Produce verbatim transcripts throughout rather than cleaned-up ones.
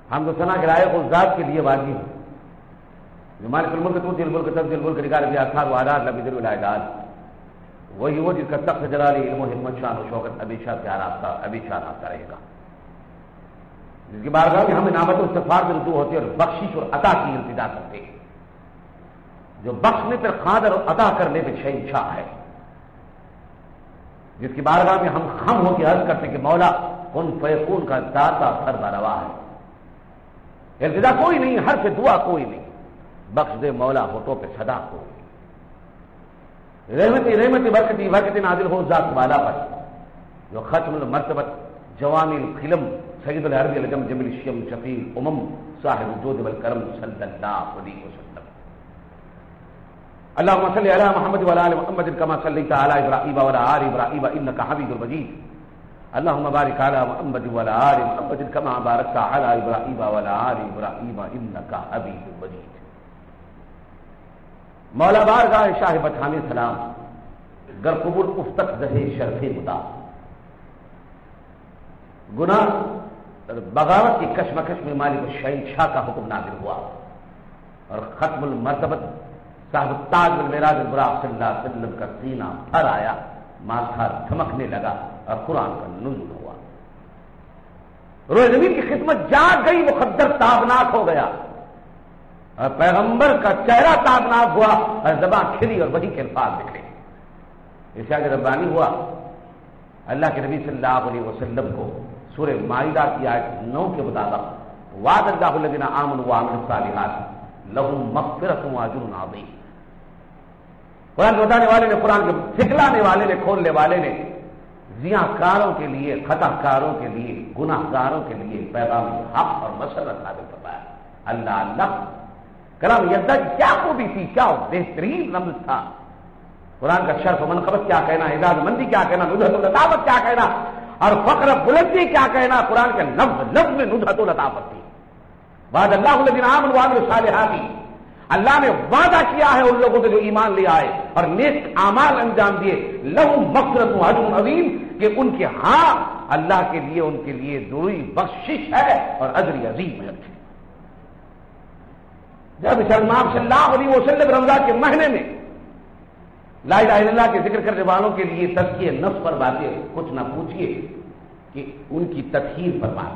ہم تو سنا کرائے کو ذات کے لیے واجب ہے جو مالک الملک تو دل ملک تب دل ملک نگار بھی آثار وادات لبی در ولایات وہی وہ جس کا تخت جلالی علم و حکمت شان و شوکت ہمیشہ پیار آتا ہمیشہ آتا رہے گا، جس کی بارگاہ میں ہم انعامت و استغفار سے رجوع ہوتے اور بخشش اور عطا کی التجا کرتے ہیں، جو بخشنے پر قادر اور عطا کرنے پہ شہنشاہ ہے، جس کی بارگاہ میں ہم خم ہو کے عرض کرتے کہ مولا کن فیکون کا داتا فرما روا ہے، التجا کوئی نہیں، حرف دعا کوئی نہیں، بخش دے مولا ہوٹوں پہ صدا کو، رحمتی رحمتی برکتی برکتی نازل ہو ذات والا پر جو ختم المرتبت جوامع القلم سید العرب الجم جمیل الشیم شفیع الامم صاحب الجود والکرم صلی اللہ علیہ وسلم۔ اللهم صل علی محمد وعلی آل محمد کما صلیت علی ابراہیم وعلی آل ابراہیم انک حمید مجید، اللهم بارک علی محمد وعلی آل محمد کما بارکت علی ابراہیم وعلی آل ابراہیم انک حمید مجید۔ مولا بارگاہ شاہ بطحامی سلام گر قبول افتق زہے شرف مدا، گناہ بغاوت کی کشمکش میں مالک شہنشاہ کا حکم نازل ہوا اور ختم المرتبت صاحب تاج المعراج البراق صلی اللہ علیہ وسلم کا سینہ پھر آیا، ماتھا دھمکنے لگا اور قرآن کا نزول ہوا، روئے زمین کی خدمت جاگ گئی، مقدر تابناک ہو گیا اور پیغمبر کا چہرہ تابناک ہوا اور زبان کھلی اور وحی کے الفاظ نکلے، ارشاد ربانی ہوا۔ اللہ کے نبی صلی اللہ علیہ وسلم کو سورہ مائدہ کی آیت نو کے مطابق وعد اللہ الذین آمنوا وعملوا الصالحات لہم مغفرۃ واجر عظیم، قرآن بتانے والے نے، قرآن کے سکھلانے والے نے، کھولنے والے نے زیاں کاروں کے لیے، خطا کاروں کے لیے، گناہ گاروں کے لیے پیغام حق اور مسرت نازل فرمایا۔ اللہ اللہ کلام یزدہ کی کیا خوبی تھی، کیا بہترین رمز تھا، قرآن کا شرف و منقبت کیا کہنا، اعزاز مندی کیا کہنا، ندرت و لطافت کیا کہنا اور فخر بلندی کیا کہنا، قرآن کے لفظ لفظ میں ندرت و لطافت تھی۔ وعد اللہ الذین آمنوا وعملوا الصالحات، اللہ نے وعدہ کیا ہے ان لوگوں سے جو ایمان لے آئے اور نیک اعمال انجام دیے، لہم مغفرۃ واجر عظیم، کہ ان کے ہاں اللہ کے لیے ان کے لیے ضروری بخشش ہے اور اجر عظیم ہے۔ جب سلمان صلی اللہ علیہ وسلم رمضان کے مہینے میں لا الہ الا اللہ کے ذکر کرنے والوں کے لیے تزکیہ نفس پر باتیں کچھ نہ پوچھیے کہ ان کی تطہیر فرمائے،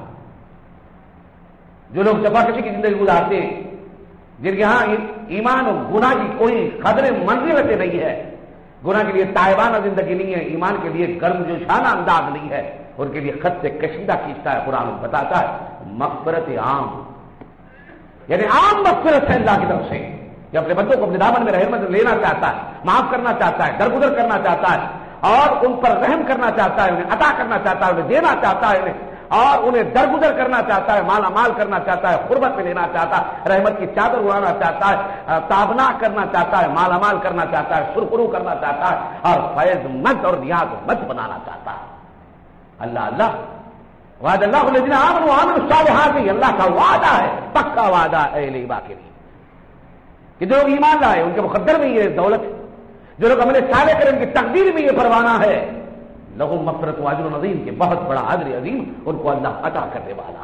جو لوگ جفاکشی کی زندگی گزارتے ہیں، جن کے ہاں ایمان اور گناہ کی کوئی قدر منزلت نہیں ہے، گناہ کے لیے تائبانہ زندگی نہیں ہے، ایمان کے لیے گرم جوشانہ انداز نہیں ہے، ان کے لیے خط سے کشیدہ کھینچتا ہے، قرآن بتاتا ہے مغفرت عام، یعنی عام مغفرت ہے اللہ کی طرف سے، جو اپنے بندوں کو اپنے دامن میں رحمت لینا چاہتا ہے، معاف کرنا چاہتا ہے، درگزر کرنا چاہتا ہے اور ان پر رحم کرنا چاہتا ہے، انہیں عطا کرنا چاہتا ہے، انہیں دینا چاہتا ہے انہیں اور انہیں درگزر کرنا چاہتا ہے، مالا مال کرنا چاہتا ہے، قربت میں لینا چاہتا ہے، رحمت کی چادر اڑانا چاہتا ہے، تابناک کرنا چاہتا ہے، مالا مال کرنا چاہتا ہے، سرخرو کرنا چاہتا ہے اور فیض مند اور نیاز مند بنانا چاہتا ہے۔ اللہ اللہ وعد اللہ الذین آمنوا وعملوا الصالحات، اللہ کا وعدہ ہے، پکا وعدہ ہے اہل ایمان کے لیے کہ جو لوگ ایمان لائے ان کے مقدر میں یہ دولت ہے، جو لوگ عمل صالح کریں ان کی تقدیر میں یہ پروانہ ہے، لہم مغفرۃ واجر عظیم، کہ بہت بڑا اجر عظیم ان کو اللہ عطا کرنے والا۔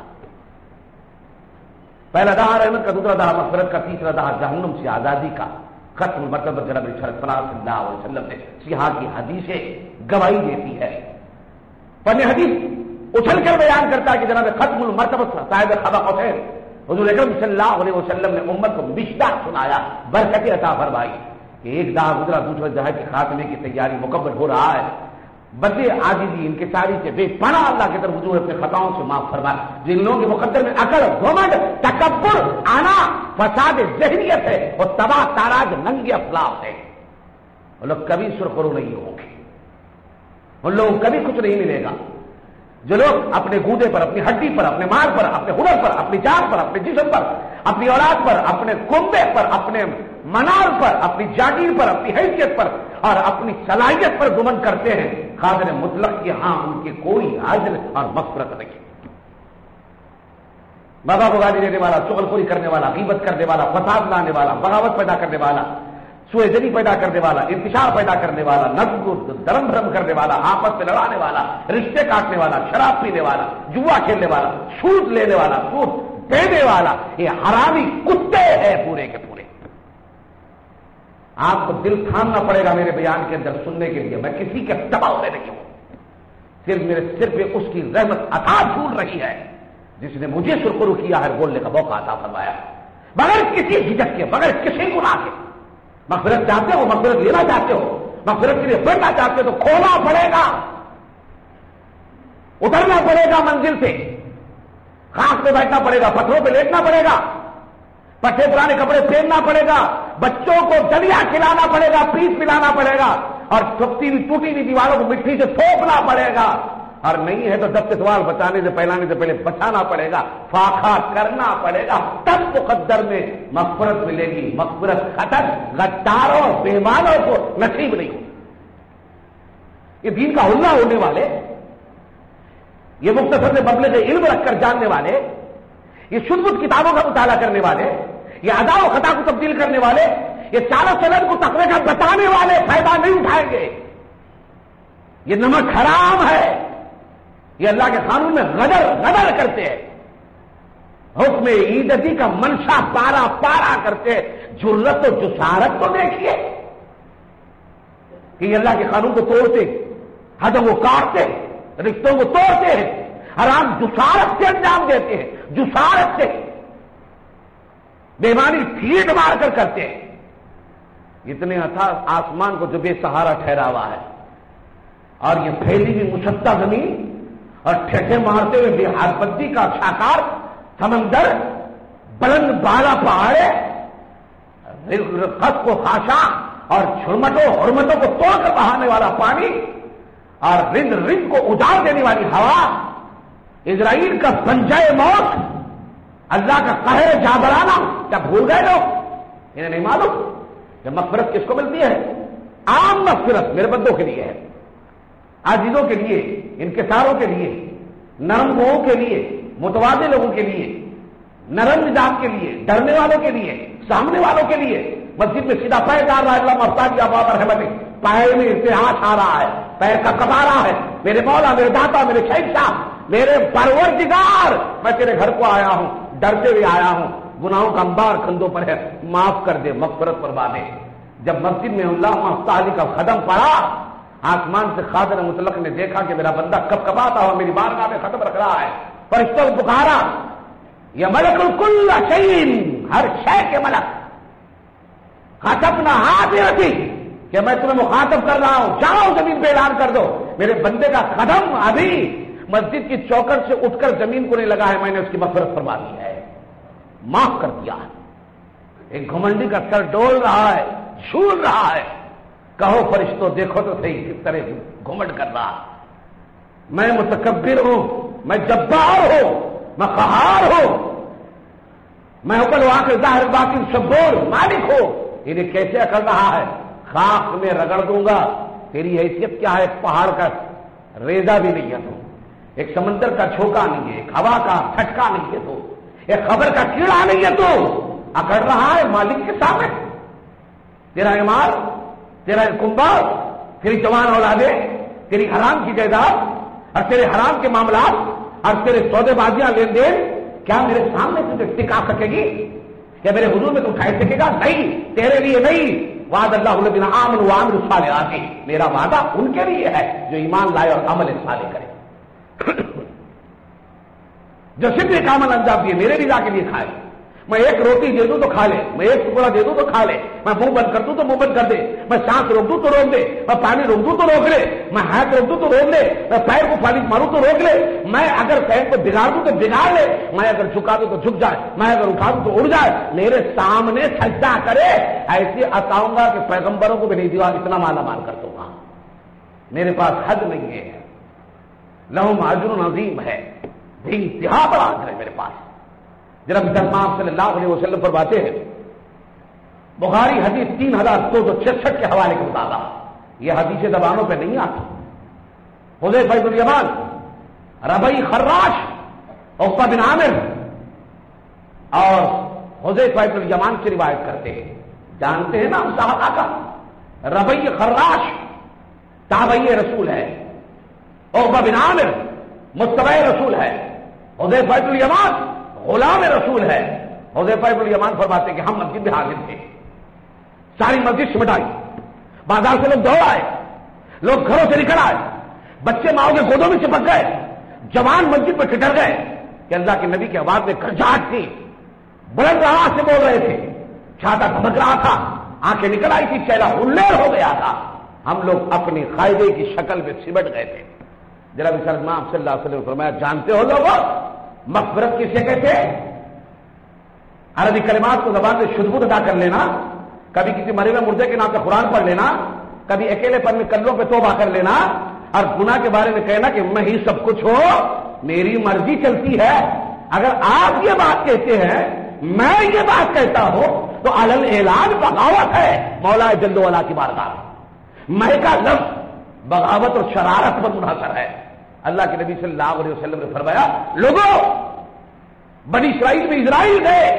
پہلا دہا رحمت کا، دوسرا دہا مغفرت کا، تیسرا دہا جہنم سے آزادی کا۔ ختم مرتبہ جناب رسول اللہ صلی اللہ علیہ وسلم نے سیاح کی حدیثیں گواہی دیتی ہے، پڑھنے حدیث اچھل کر بیان کرتا ہے کہ جناب ختم المرتبہ صاحب خبا حسین حضور اکرم صلی اللہ علیہ وسلم نے امت کو مشتاق سنایا، برکت عطا فرمائی کہ ایک دہا گزرا، دوسرے دہا کے خاتمے کی تیاری مکمل ہو رہا ہے، بدے عاجزی انکساری سے بے پناہ اللہ کی طرف رجوع اپنے خطاؤں سے معاف فرمائے۔ جن لوگوں کے مقدر میں عقل، گھمنڈ، تکبر، انا، فساد ذہنیت ہے اور تباہ تاراج ننگی افلاح ہے، وہ لوگ کبھی سرخرو نہیں ہوں گے، ان لوگوں کو کبھی کچھ نہیں ملے گا۔ جو لوگ اپنے گودے پر، اپنی ہڈی پر، اپنے مال پر، اپنے ہنر پر، اپنی جان پر، اپنے جسم پر، اپنی اولاد پر، اپنے کنبے پر، اپنے منار پر، اپنی جاگیر پر، اپنی حیثیت پر اور اپنی صلاحیت پر گمن کرتے ہیں، قادر مطلق کے ہاں ان کی کوئی حاضر اور مغفرت نہیں۔ بابا کو گالی دینے والا، چغل خوری کرنے والا، غیبت کرنے والا، فساد لانے والا، بغاوت پیدا کرنے والا، سوء ظنی پیدا کرنے والا، انتشار پیدا کرنے والا، نظم کو درم بھرم کرنے والا، آپس میں لڑانے والا، رشتے کاٹنے والا، شراب پینے والا، جوا کھیلنے والا، سود لینے والا، سود دینے والا یہ حرامی کتے ہیں پورے کے پورے. آپ کو دل تھامنا پڑے گا میرے بیان کے اندر سننے کے لیے. میں کسی کے دباؤ میں نہیں ہوں, صرف میرے سر پہ اس کی رحمت عطا پھول رہی ہے جس نے مجھے سرخرو کیا ہے, بولنے کا موقع عطا فرمایا بغیر کسی جھجک کے, بغیر کسی گناہ کے. مغفرت چاہتے ہو, مغفرت لینا چاہتے ہو, مغفرت کے لیے بڑھنا چاہتے ہو تو کھونا پڑے گا, اترنا پڑے گا منزل سے, خاک پہ بیٹھنا پڑے گا, پتھروں پہ لیٹنا پڑے گا, پٹھے پرانے کپڑے پہننا پڑے گا, بچوں کو دلیا کھلانا پڑے گا, پیس پلانا پڑے گا, اور ٹوٹی ہوئی ٹوٹی ہوئی دیواروں کو مٹی سے تھوپنا پڑے گا, اور نہیں ہے تو دب کے سوال بچانے سے پہلانے سے پہلے بچانا پڑے گا, فاقہ کرنا پڑے گا, تب مقدر میں مغفرت ملے گی. مغفرت خطر غداروں بےمانوں کو نصیب نہیں ہوگی. یہ دین کا حلہ ہونے والے, یہ مختصر سے مبلغ علم رکھ کر جاننے والے, یہ شدھ بدھ کتابوں کا مطالعہ کرنے والے, یہ ادا و خطا کو تبدیل کرنے والے, یہ چاروں سند کو تقوی کا بتانے والے فائدہ نہیں اٹھائیں گے. یہ نمک حرام ہے, یہ اللہ کے قانون میں غدر غدر کرتے ہیں, حکم عیدتی کا منشا پارا پارا کرتے ہیں. جرت و جسارت تو دیکھیے کہ یہ اللہ کے قانون کو توڑتے, حدوں کو کاٹتے, رشتوں کو توڑتے ہیں, حرام جسارت سے انجام دیتے ہیں, جسارت سے بےمانی پھیٹ مار کر کرتے ہیں. اتنے اتھا آسمان کو جو بے سہارا ٹھہرا ہوا ہے, اور یہ پھیلی ہوئی مشتہ زمین, اور ٹھیٹھے مارتے ہوئے بہار پتی کا شاکار سمندر, بلند بالا پہاڑے, خط کو خاشا اور چھرمٹوں حرمتوں کو توڑ کر بہانے والا پانی, اور رند رند کو اجاڑ دینے والی ہوا, اسرائیل کا پنجائے موت, اللہ کا قہر جابرانہ. کیا بھول گئے لوگ؟ انہیں نہیں معلوم کہ مغفرت کس کو ملتی ہے؟ عام مغفرت میرے بندوں کے لیے ہے, عاجزوں کے لیے, انکساروں کے لیے, نرم گوؤں کے لیے, متواضع لوگوں کے لیے, نرم مزاج کے لیے, ڈرنے والوں کے لیے, سامنے والوں کے لیے. مسجد میں سیدھا پیر ڈال رہا ہے, اللہ مفتاح یا بابر رحمت, پیر میں ارتعاش آ رہا ہے, پیر کا کبا رہا ہے, میرے مولا, میرے داتا, میرے شہنشاہ, میرے پروردگار, میں تیرے گھر کو آیا ہوں, ڈرتے ہوئے آیا ہوں, گناہوں کا انبار کندھوں پر ہے, معاف کر دے, مغفرت فرما دے. جب مسجد میں اللہ مفتاح کا قدم پڑا, آسمان سے خادر مطلق نے دیکھا کہ میرا بندہ کب کباتا ہوا میری بارگاہ میں قدم رکھ رہا ہے, فرشتوں کو پکارا, یہ ملک الکل شیء, ہر شے کے ملک, خاطبنا حاضرتی, کہ میں تمہیں مخاطب کر رہا ہوں, جاؤ زمین پہ اعلان کر دو میرے بندے کا قدم ابھی مسجد کی چوکٹ سے اٹھ کر زمین کو نہیں لگا ہے, میں نے اس کی مغفرت فرما دی ہے, معاف کر دیا ہے. ایک گھمنڈی کا سر ڈول رہا ہے, جھول رہا ہے, کہو فرشتوں دیکھو تو صحیح کس طرح گھمنڈ کر رہا, میں متکبر ہوں, میں جبار ہوں, میں قہار ہوں, میں اوپر واقع ظاہر باطن سبور مالک ہوں, انہیں کیسے اکڑ رہا ہے, خاک میں رگڑ دوں گا, تیری حیثیت کیا ہے, پہاڑ کا ریزہ بھی نہیں ہے تو, ایک سمندر کا جھونکا نہیں ہے, ایک ہوا کا جھٹکا نہیں ہے تو, ایک خبر کا کیڑا نہیں ہے تو, اکڑ رہا ہے مالک کے سامنے. تیرا ایمان, تیرا کنبا, تیری جوان اولادیں, تیری حرام کی جائیداد اور تیرے حرام کے معاملات اور تیرے سودے بازیاں لین دین, کیا میرے سامنے تجھے ٹکا سکے گی؟ کیا میرے حضور میں تو اٹھا سکے گا؟ نہیں, تیرے لیے نہیں. وعد اللہ الذین آمنوا وعملوا الصالحات, میرا وعدہ ان کے لیے ہے جو ایمان لائے اور عمل صالح کرے. جو صرف ایک عمل انجام دیے, میرے رضا کے لیے کھائے. میں ایک روٹی دے دوں تو کھا لے, میں ایک ٹکڑا دے دوں تو کھا لے, میں منہ بند کر دوں تو منہ بند کر دے, میں سانس روک دوں تو روک دے, میں پانی روک دوں تو روک لے, میں ہاتھ روک دوں تو روک لے, میں پیر کو پانی ماروں تو روک لے, میں اگر پیر کو بگاڑ دوں تو بگاڑ لے, میں اگر جھکا دوں تو جھک جائے, میں اگر اٹھا دوں تو اڑ جائے, میرے سامنے سجدہ کرے. ایسے عطاؤں گا کہ پیغمبروں کو بھی نہیں دیا, اتنا مالا مال کر دوں گا. میرے پاس حد نہیں ہے, لہم اجر عظیم ہے, بے انتہا بڑا اجر ہے میرے پاس. جناب محمد صلی اللہ علیہ وسلم فرماتے ہیں, بخاری حدیث تین ہزار دو سو چھسٹھ کے حوالے کے مطابق, یہ حدیث زبانوں پہ نہیں آتی. حذیفہ بن الیمان, ربیع خراش, عقبہ بن عامر اور حذیفہ بن الیمان سے روایت کرتے ہیں. جانتے ہیں نا ہم صحابہ کا, ربیع خراش تابعی رسول ہے, عقبہ بن عامر متبع رسول ہے, حذیفہ بن الیمان غلام رسول ہے. حذیفہ بن الیمان فرماتے کہ ہم مسجد میں حاضر تھے, ساری مسجد سمٹائی, بازار سے لوگ دوڑ آئے, لوگ گھروں سے نکل آئے, بچے ماؤں کے گودوں میں چپک گئے, جوان مسجد میں ٹٹر گئے کہ اللہ کے نبی کی آواز میں گھرجھاٹ تھی, بلند آواز سے بول رہے تھے, چھاتا دھمک رہا تھا, آنکھیں نکل آئی تھی, چہرہ ہلیر ہو گیا تھا. ہم لوگ اپنی قاعدے کی شکل میں سمٹ گئے تھے. جناب امام صلی اللہ علیہ وسلم نے فرمایا, جانتے ہو لوگوں مغفرت کسے کہتے ہیں؟ عربی کلمات کو زبان سے شدبود ادا کر لینا, کبھی کسی مرے ہوئے مردے کے نام سے قرآن پڑھ لینا, کبھی اکیلے پن میں کلوں پہ توبہ کر لینا, اور گناہ کے بارے میں کہنا کہ میں ہی سب کچھ ہو, میری مرضی چلتی ہے. اگر آپ یہ بات کہتے ہیں, میں یہ بات کہتا ہوں, تو علل اعلان بغاوت ہے مولا جل وعلا کی بارگاہ میں. میں کا لفظ بغاوت اور شرارت پر منحصر ہے. اللہ کے نبی صلی اللہ علیہ وسلم نے فرمایا, لوگوں بنی اسرائیل میں اسرائیل گئے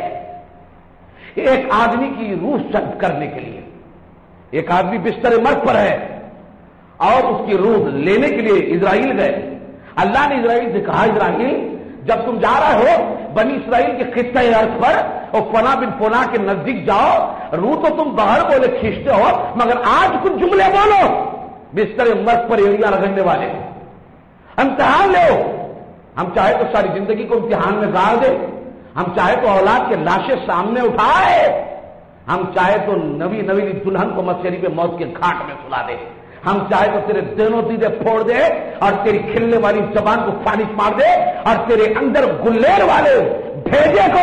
ایک آدمی کی روح جذب کرنے کے لیے. ایک آدمی بستر مرگ پر ہے اور اس کی روح لینے کے لیے اسرائیل گئے. اللہ نے اسرائیل سے کہا, اسرائیل جب تم جا رہے ہو بنی اسرائیل کے خطہ ارض پر اور فنا بن فنا کے نزدیک جاؤ, روح تو تم باہر بولے کھینچتے ہو, مگر آج کچھ جملے بولو بستر مرگ پر ایڑیاں رگڑنے والے, امتحان لو. ہم چاہے تو ساری زندگی کو امتحان میں گاڑ دے, ہم چاہے تو اولاد کے لاشیں سامنے اٹھائے, ہم چاہے تو نوی نوی دلہن کو مسجد پہ موت کے گھاٹ میں سلا دے, ہم چاہے تو تیرے دونوں دیدے پھوڑ دے اور تیری کھلنے والی زبان کو فانش مار دے اور تیرے اندر گلیر والے بھیجے کو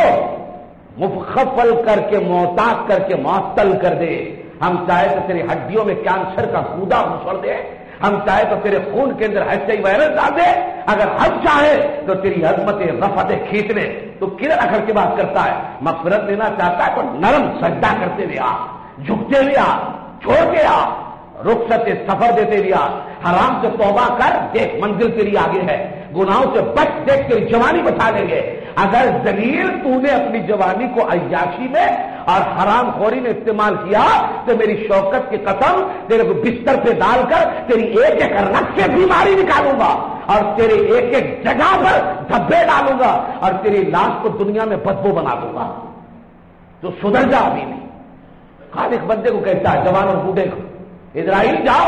مفخفل کر کے محتاط کر کے معطل کر دے. ہم چاہے تو تیری ہڈیوں میں کینسر کا کودا مسڑ دے, ہم چاہے تو تیرے خون کے اندر ایچ آئی وائرس ڈال دے. اگر ہم چاہے تو تیری عظمت رفعتیں کھینچ لے. تو کدھر اکڑ کے بات کرتا ہے؟ مغفرت لینا چاہتا ہے تو نرم سجدہ کرتے ہوئے آ, جھکتے ہوئے آ, چھوڑ کے آ, رخصت سفر دیتے ہوئے آ, حرام سے توبہ کر, دیکھ منزل تیری آگے ہے, گناہوں سے بچ, دیکھ تیری جوانی بچا لیں گے. اگر ذلیل تو نے اپنی جوانی کو عیاشی میں اور حرام خوری میں استعمال کیا تو میری شوکت کی قسم تیرے کو بستر پہ ڈال کر تیری ایک ایک رگ سے بیماری نکالوں گا اور تیرے ایک ایک جگہ پر دھبے ڈالوں گا اور تیری لاش کو دنیا میں بدبو بنا دوں گا. تو سدھر جا ابھی نہیں. خالق بندے کو کہتا ہے, جوان اور بوڑھے کو, اسرائیل جاؤ,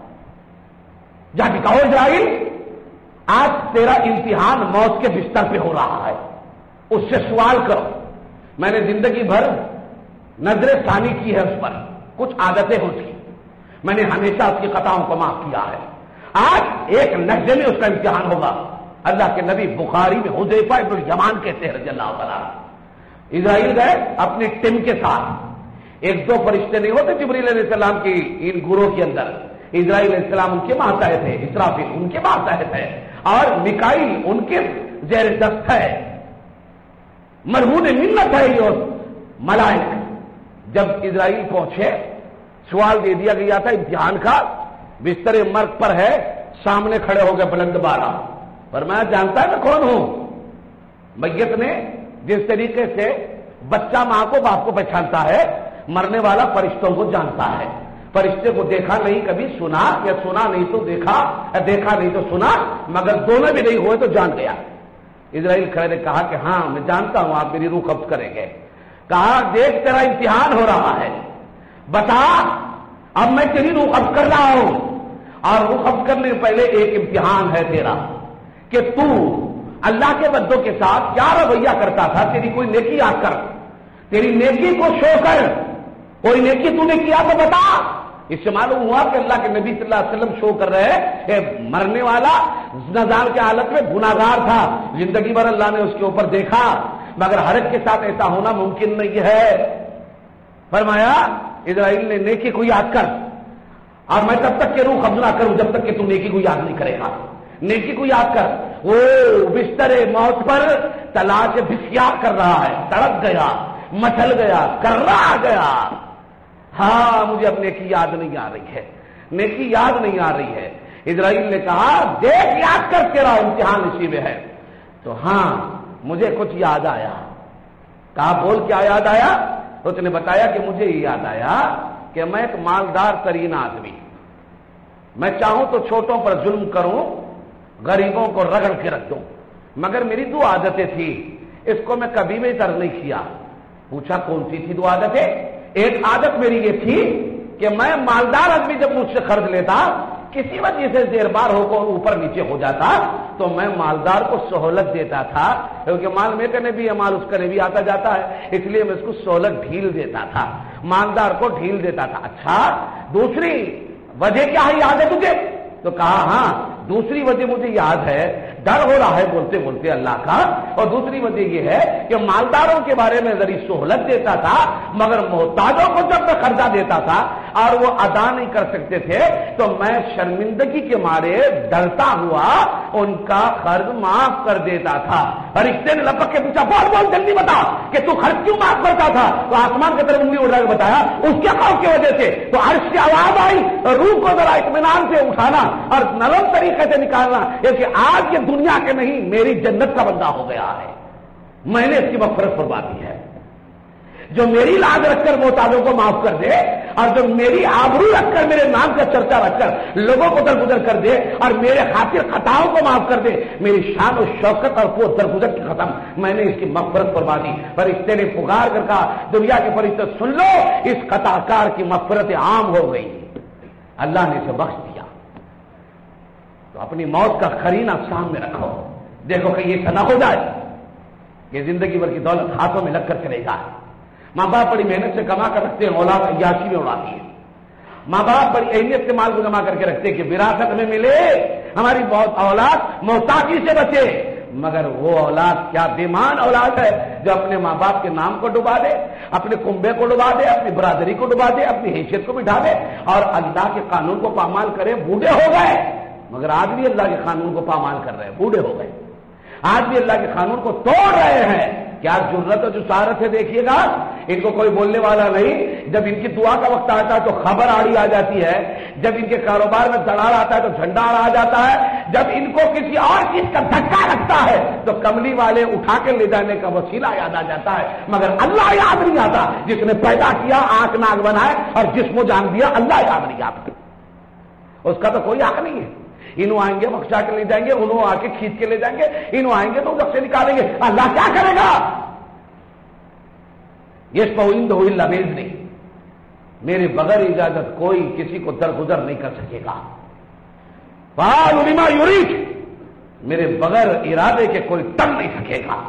جا کے کہو اسرائیل آج تیرا امتحان موت کے بستر پہ ہو رہا ہے, اس سے سوال کرو. میں نے زندگی بھر نظر ثانی کی ہے اس پر, کچھ عادتیں ہوتی, میں نے ہمیشہ اس کی خطاؤں کو معاف کیا ہے. آج ایک لہجے میں اس کا امتحان ہوگا. اللہ کے نبی بخاری میں حذیفہ بن الیمان کہتے ہیں رضی اللہ تعالیٰ, اسرائیل گئے اپنی ٹیم کے ساتھ. ایک دو فرشتے نہیں ہوتے جبریل علیہ السلام کی ان گروہ کے اندر, اسرائیل علیہ السلام ان کے ماتحت ہے, اسرافیل ان کے ماتحت ہے, اور میکائیل ان کے زیر دست ہے, مرہون منت ہے یہ ملائک. جب اسرائیل پہنچے سوال دے دیا گیا تھا امتحان کا, بستر مرگ پر ہے, سامنے کھڑے ہو گئے بلند بالا, پر میں جانتا ہے میں کون ہوں. میت نے جس طریقے سے بچہ ماں کو باپ کو پہچانتا ہے, مرنے والا فرشتوں کو جانتا ہے. فرشتے کو دیکھا نہیں کبھی, سنا یا سنا نہیں تو دیکھا, یا دیکھا نہیں تو سنا, مگر دونوں بھی نہیں ہوئے تو جان گیا. اسرائیل کھڑے نے کہا کہ ہاں میں جانتا ہوں آپ میری روح قبض کریں گے. کہا دیکھ تیرا امتحان ہو رہا ہے, بتا اب میں تیری روح قبض کر رہا ہوں, اور روح قبض کرنے سے پہلے ایک امتحان ہے تیرا کہ تو اللہ کے بندوں کے ساتھ کیا رویہ کرتا تھا. تیری کوئی نیکی یاد کر, تیری نیکی کو شو کر, کوئی نیکی تو نے کیا تو بتا. اس سے معلوم ہوا کہ اللہ کے نبی صلی اللہ علیہ وسلم شو کر رہے کہ مرنے والا نزال کی حالت میں گناہگار تھا, زندگی بھر اللہ نے اس کے اوپر دیکھا, مگر ہر ایک کے ساتھ ایسا ہونا ممکن نہیں ہے. فرمایا اسرائیل نے نیکی کو یاد کر, اور میں تب تک کہ روح قبض نہ کروں جب تک کہ تو نیکی کو یاد نہیں کرے گا. نیکی کو یاد کر. وہ بستر موت پر تلاش بسیار کر رہا ہے, تڑپ گیا, مچل گیا, کر رہا گیا. ہاں مجھے اب نیکی یاد نہیں آ رہی ہے, نیکی یاد نہیں آ رہی ہے. اسرائیل نے کہا دیکھ یاد کر تیرا امتحان اسی میں ہے. تو ہاں مجھے کچھ یاد آیا. کہا بول کیا یاد آیا؟ اس نے بتایا کہ مجھے یہ یاد آیا کہ میں ایک مالدار ترین آدمی, میں چاہوں تو چھوٹوں پر ظلم کروں, غریبوں کو رگڑ کے رکھ دوں, مگر میری دو عادتیں تھی. اس کو میں کبھی بھی ترک نہیں کیا. پوچھا کون سی تھی دو عادتیں؟ ایک عادت میری یہ تھی کہ میں مالدار آدمی جب مجھ سے خرچ لیتا کسی وجہ سے زیر بار ہو کر اوپر نیچے ہو جاتا تو میں مالدار کو سہولت دیتا تھا, کیونکہ مال میرے کنے بھی ہے, مال اس کنے بھی آتا جاتا ہے, اس لیے میں اس کو سہولت ڈھیل دیتا تھا, مالدار کو ڈھیل دیتا تھا. اچھا دوسری وجہ کیا ہے یاد ہے تجھے؟ تو کہا ہاں دوسری وجہ مجھے یاد ہے, ڈر ہو رہا ہے بولتے بولتے اللہ کا, اور دوسری وجہ یہ ہے کہ مالداروں کے بارے میں ذری سہولت دیتا تھا مگر محتاجوں کو جب میں قرضہ دیتا تھا اور وہ ادا نہیں کر سکتے تھے تو میں شرمندگی کے مارے ڈرتا ہوا ان کا قرض معاف کر دیتا تھا. فرشتے نے لپک کے پوچھا بول بول جلدی بتا کہ تو قرض کیوں معاف کرتا تھا؟ تو آسمان کی طرف انگلی اٹھا کے بتایا اس کے خوف کی وجہ سے. تو عرش کی آواز آئی, روح کو ذرا اطمینان سے اٹھانا اور نرم طریقے سے نکالنا, کیونکہ آج یہ دنیا کے نہیں میری جنت کا بندہ ہو گیا ہے, میں نے اس کی مغفرت فرما دی ہے. جو میری لاج رکھ کر محتاجوں کو معاف کر دے اور جو میری آبرو رکھ کر میرے نام کا چرچا رکھ کر لوگوں کو درگزر کر دے اور میرے خاطر خطاؤں کو معاف کر دے, میری شان و شوکت اور وہ درگزر کی ختم, میں نے اس کی مغفرت فرما دی. فرشتے نے پکار کر کہا دنیا کے فرشتے سن لو, اس خطا کار کی مغفرت عام ہو گئی, اللہ نے اسے بخش دیا. تو اپنی موت کا قرینہ سامنے رکھو, دیکھو کہ یہ نہ ہو جائے کہ زندگی بھر کی دولت ہاتھوں میں لگ کر چلے گا. ماں باپ بڑی محنت سے کما کر رکھتے ہیں, اولاد عیاشی میں اڑاتی ہے. ماں باپ بڑی اہمیت سے مال کو جمع کر کے رکھتے ہیں کہ وراثت میں ملے, ہماری بہت اولاد محتاجی سے بچے, مگر وہ اولاد کیا بیمان اولاد ہے جو اپنے ماں باپ کے نام کو ڈبا دے, اپنے کنبے کو ڈبا دے, اپنی برادری کو ڈبا دے, اپنی حیثیت کو بٹھا دے اور اللہ کے قانون کو پامال کرے. بوڑھے ہو گئے مگر آج بھی اللہ کے قانون کو پامال کر رہے ہیں, بوڑھے ہو گئے آج بھی اللہ کے قانون کو توڑ رہے ہیں. کیا ضرورت اور جو سارت ہے دیکھیے گا, ان کو کوئی بولنے والا نہیں. جب ان کی دعا کا وقت آتا ہے تو خبر آڑی آ جاتی ہے, جب ان کے کاروبار میں دڑار آتا ہے تو جھنڈا آ جاتا ہے, جب ان کو کسی اور چیز کا دھکا لگتا ہے تو کملی والے اٹھا کے لے جانے کا وسیلہ یاد آ جاتا ہے. مگر اللہ یاد نہیں آتا, جس نے پیدا کیا آنکھ ناک بنائے اور جسم و جان دیا, اللہ یاد نہیں آتا, اس کا تو کوئی حق نہیں ہے. انہوں آئیں گے بخشا کے لے جائیں گے, انہوں آ کے کھینچ کے لے جائیں گے, انہوں آئیں گے تو جب سے نکالیں گے. اللہ کیا کرے گا؟ یہ پوئند ہوئی لبیز نہیں, میرے بغیر اجازت کوئی کسی کو درگزر نہیں کر سکے گا. فعال لما یرید, میرے بغیر ارادے کے کوئی ٹل نہیں سکے گا.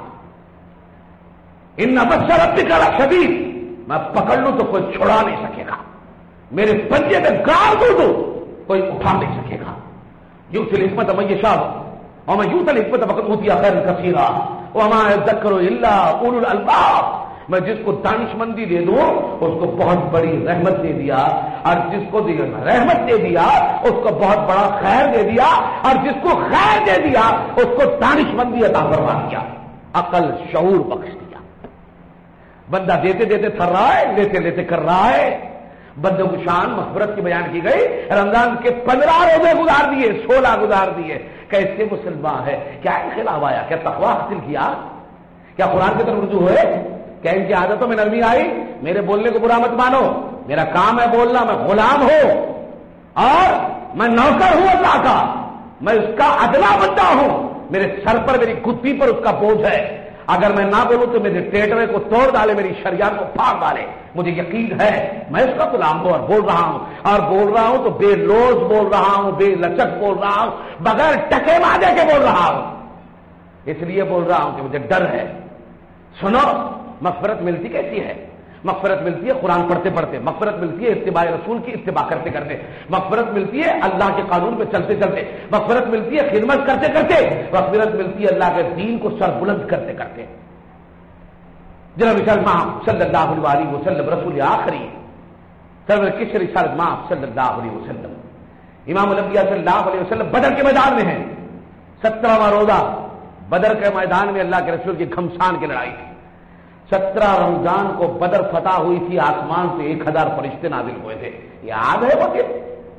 ان بطش ربک لشدید, میں پکڑ لوں تو کوئی چھڑا نہیں سکے گا, میرے پنجے میں گاڑ دوں تو کوئی اٹھا نہیں سکے گا. یؤتی الحکمت من یشاء ومن یؤت الحکمت فقد اوتی خیرا کثیرا وما یذکر الا اولو الالباب. میں جس کو دانش مندی دے دوں اس کو بہت بڑی رحمت دے دیا, اور جس کو رحمت دے دیا اس کو بہت بڑا خیر دے دیا, اور جس کو خیر دے دیا اس کو دانش مندی عطا فرما دیا, عقل شعور بخش دیا. بندہ دیتے دیتے تھر رہا ہے, لیتے لیتے کر رہا ہے. بندوں کی شان مغفرت کی بیان کی گئی. رمضان کے پندرہ روزے گزار دیے, سولہ گزار دیے. کیسے مسلمان ہے؟ کیا انقلاب آیا؟ کیا تقویٰ حاصل کیا؟ کیا قرآن کی طرف رجوع ہوئے؟ کیا ان کی عادتوں میں نرمی آئی؟ میرے بولنے کو برا مت مانو, میرا کام ہے بولنا, میں غلام ہوں اور میں نوکر ہوں اللہ کا, میں اس کا ادنا بندہ ہوں. میرے سر پر, میری کتی پر اس کا بوجھ ہے. اگر میں نہ بولوں تو میرے ٹیٹرے کو توڑ ڈالے, میری شریعت کو پھاڑ ڈالے. مجھے یقین ہے میں اس کا غلام ہوں اور بول رہا ہوں, اور بول رہا ہوں تو بے لوز بول رہا ہوں, بے لچک بول رہا ہوں, بغیر ٹکے مادے کے بول رہا ہوں. اس لیے بول رہا ہوں کہ مجھے ڈر ہے. سنو, مغفرت ملتی کیسی ہے؟ مغفرت ملتی ہے قرآن پڑھتے پڑھتے, مغفرت ملتی ہے اتباع رسول کی اتباع کرتے کرتے, مغفرت ملتی ہے اللہ کے قانون پہ چلتے چلتے, مغفرت ملتی ہے خدمت کرتے کرتے, مغفرت ملتی ہے اللہ کے دین کو سر بلند کرتے کرتے. جناب رسالت ماں صلی اللہ علیہ وسلم رسول آخری سرور کس رسالت ماں صلی اللہ علیہ وسلم امام الانبیاء صلی اللہ علیہ وسلم بدر کے میدان میں ہیں. سترہواں روزہ بدر کے میدان میں اللہ کے رسول کی گھمسان کی لڑائی تھی. سترہ رمضان کو بدر فتح ہوئی تھی, آسمان سے ایک ہزار فرشتے نازل ہوئے تھے. یاد ہے وہ دن؟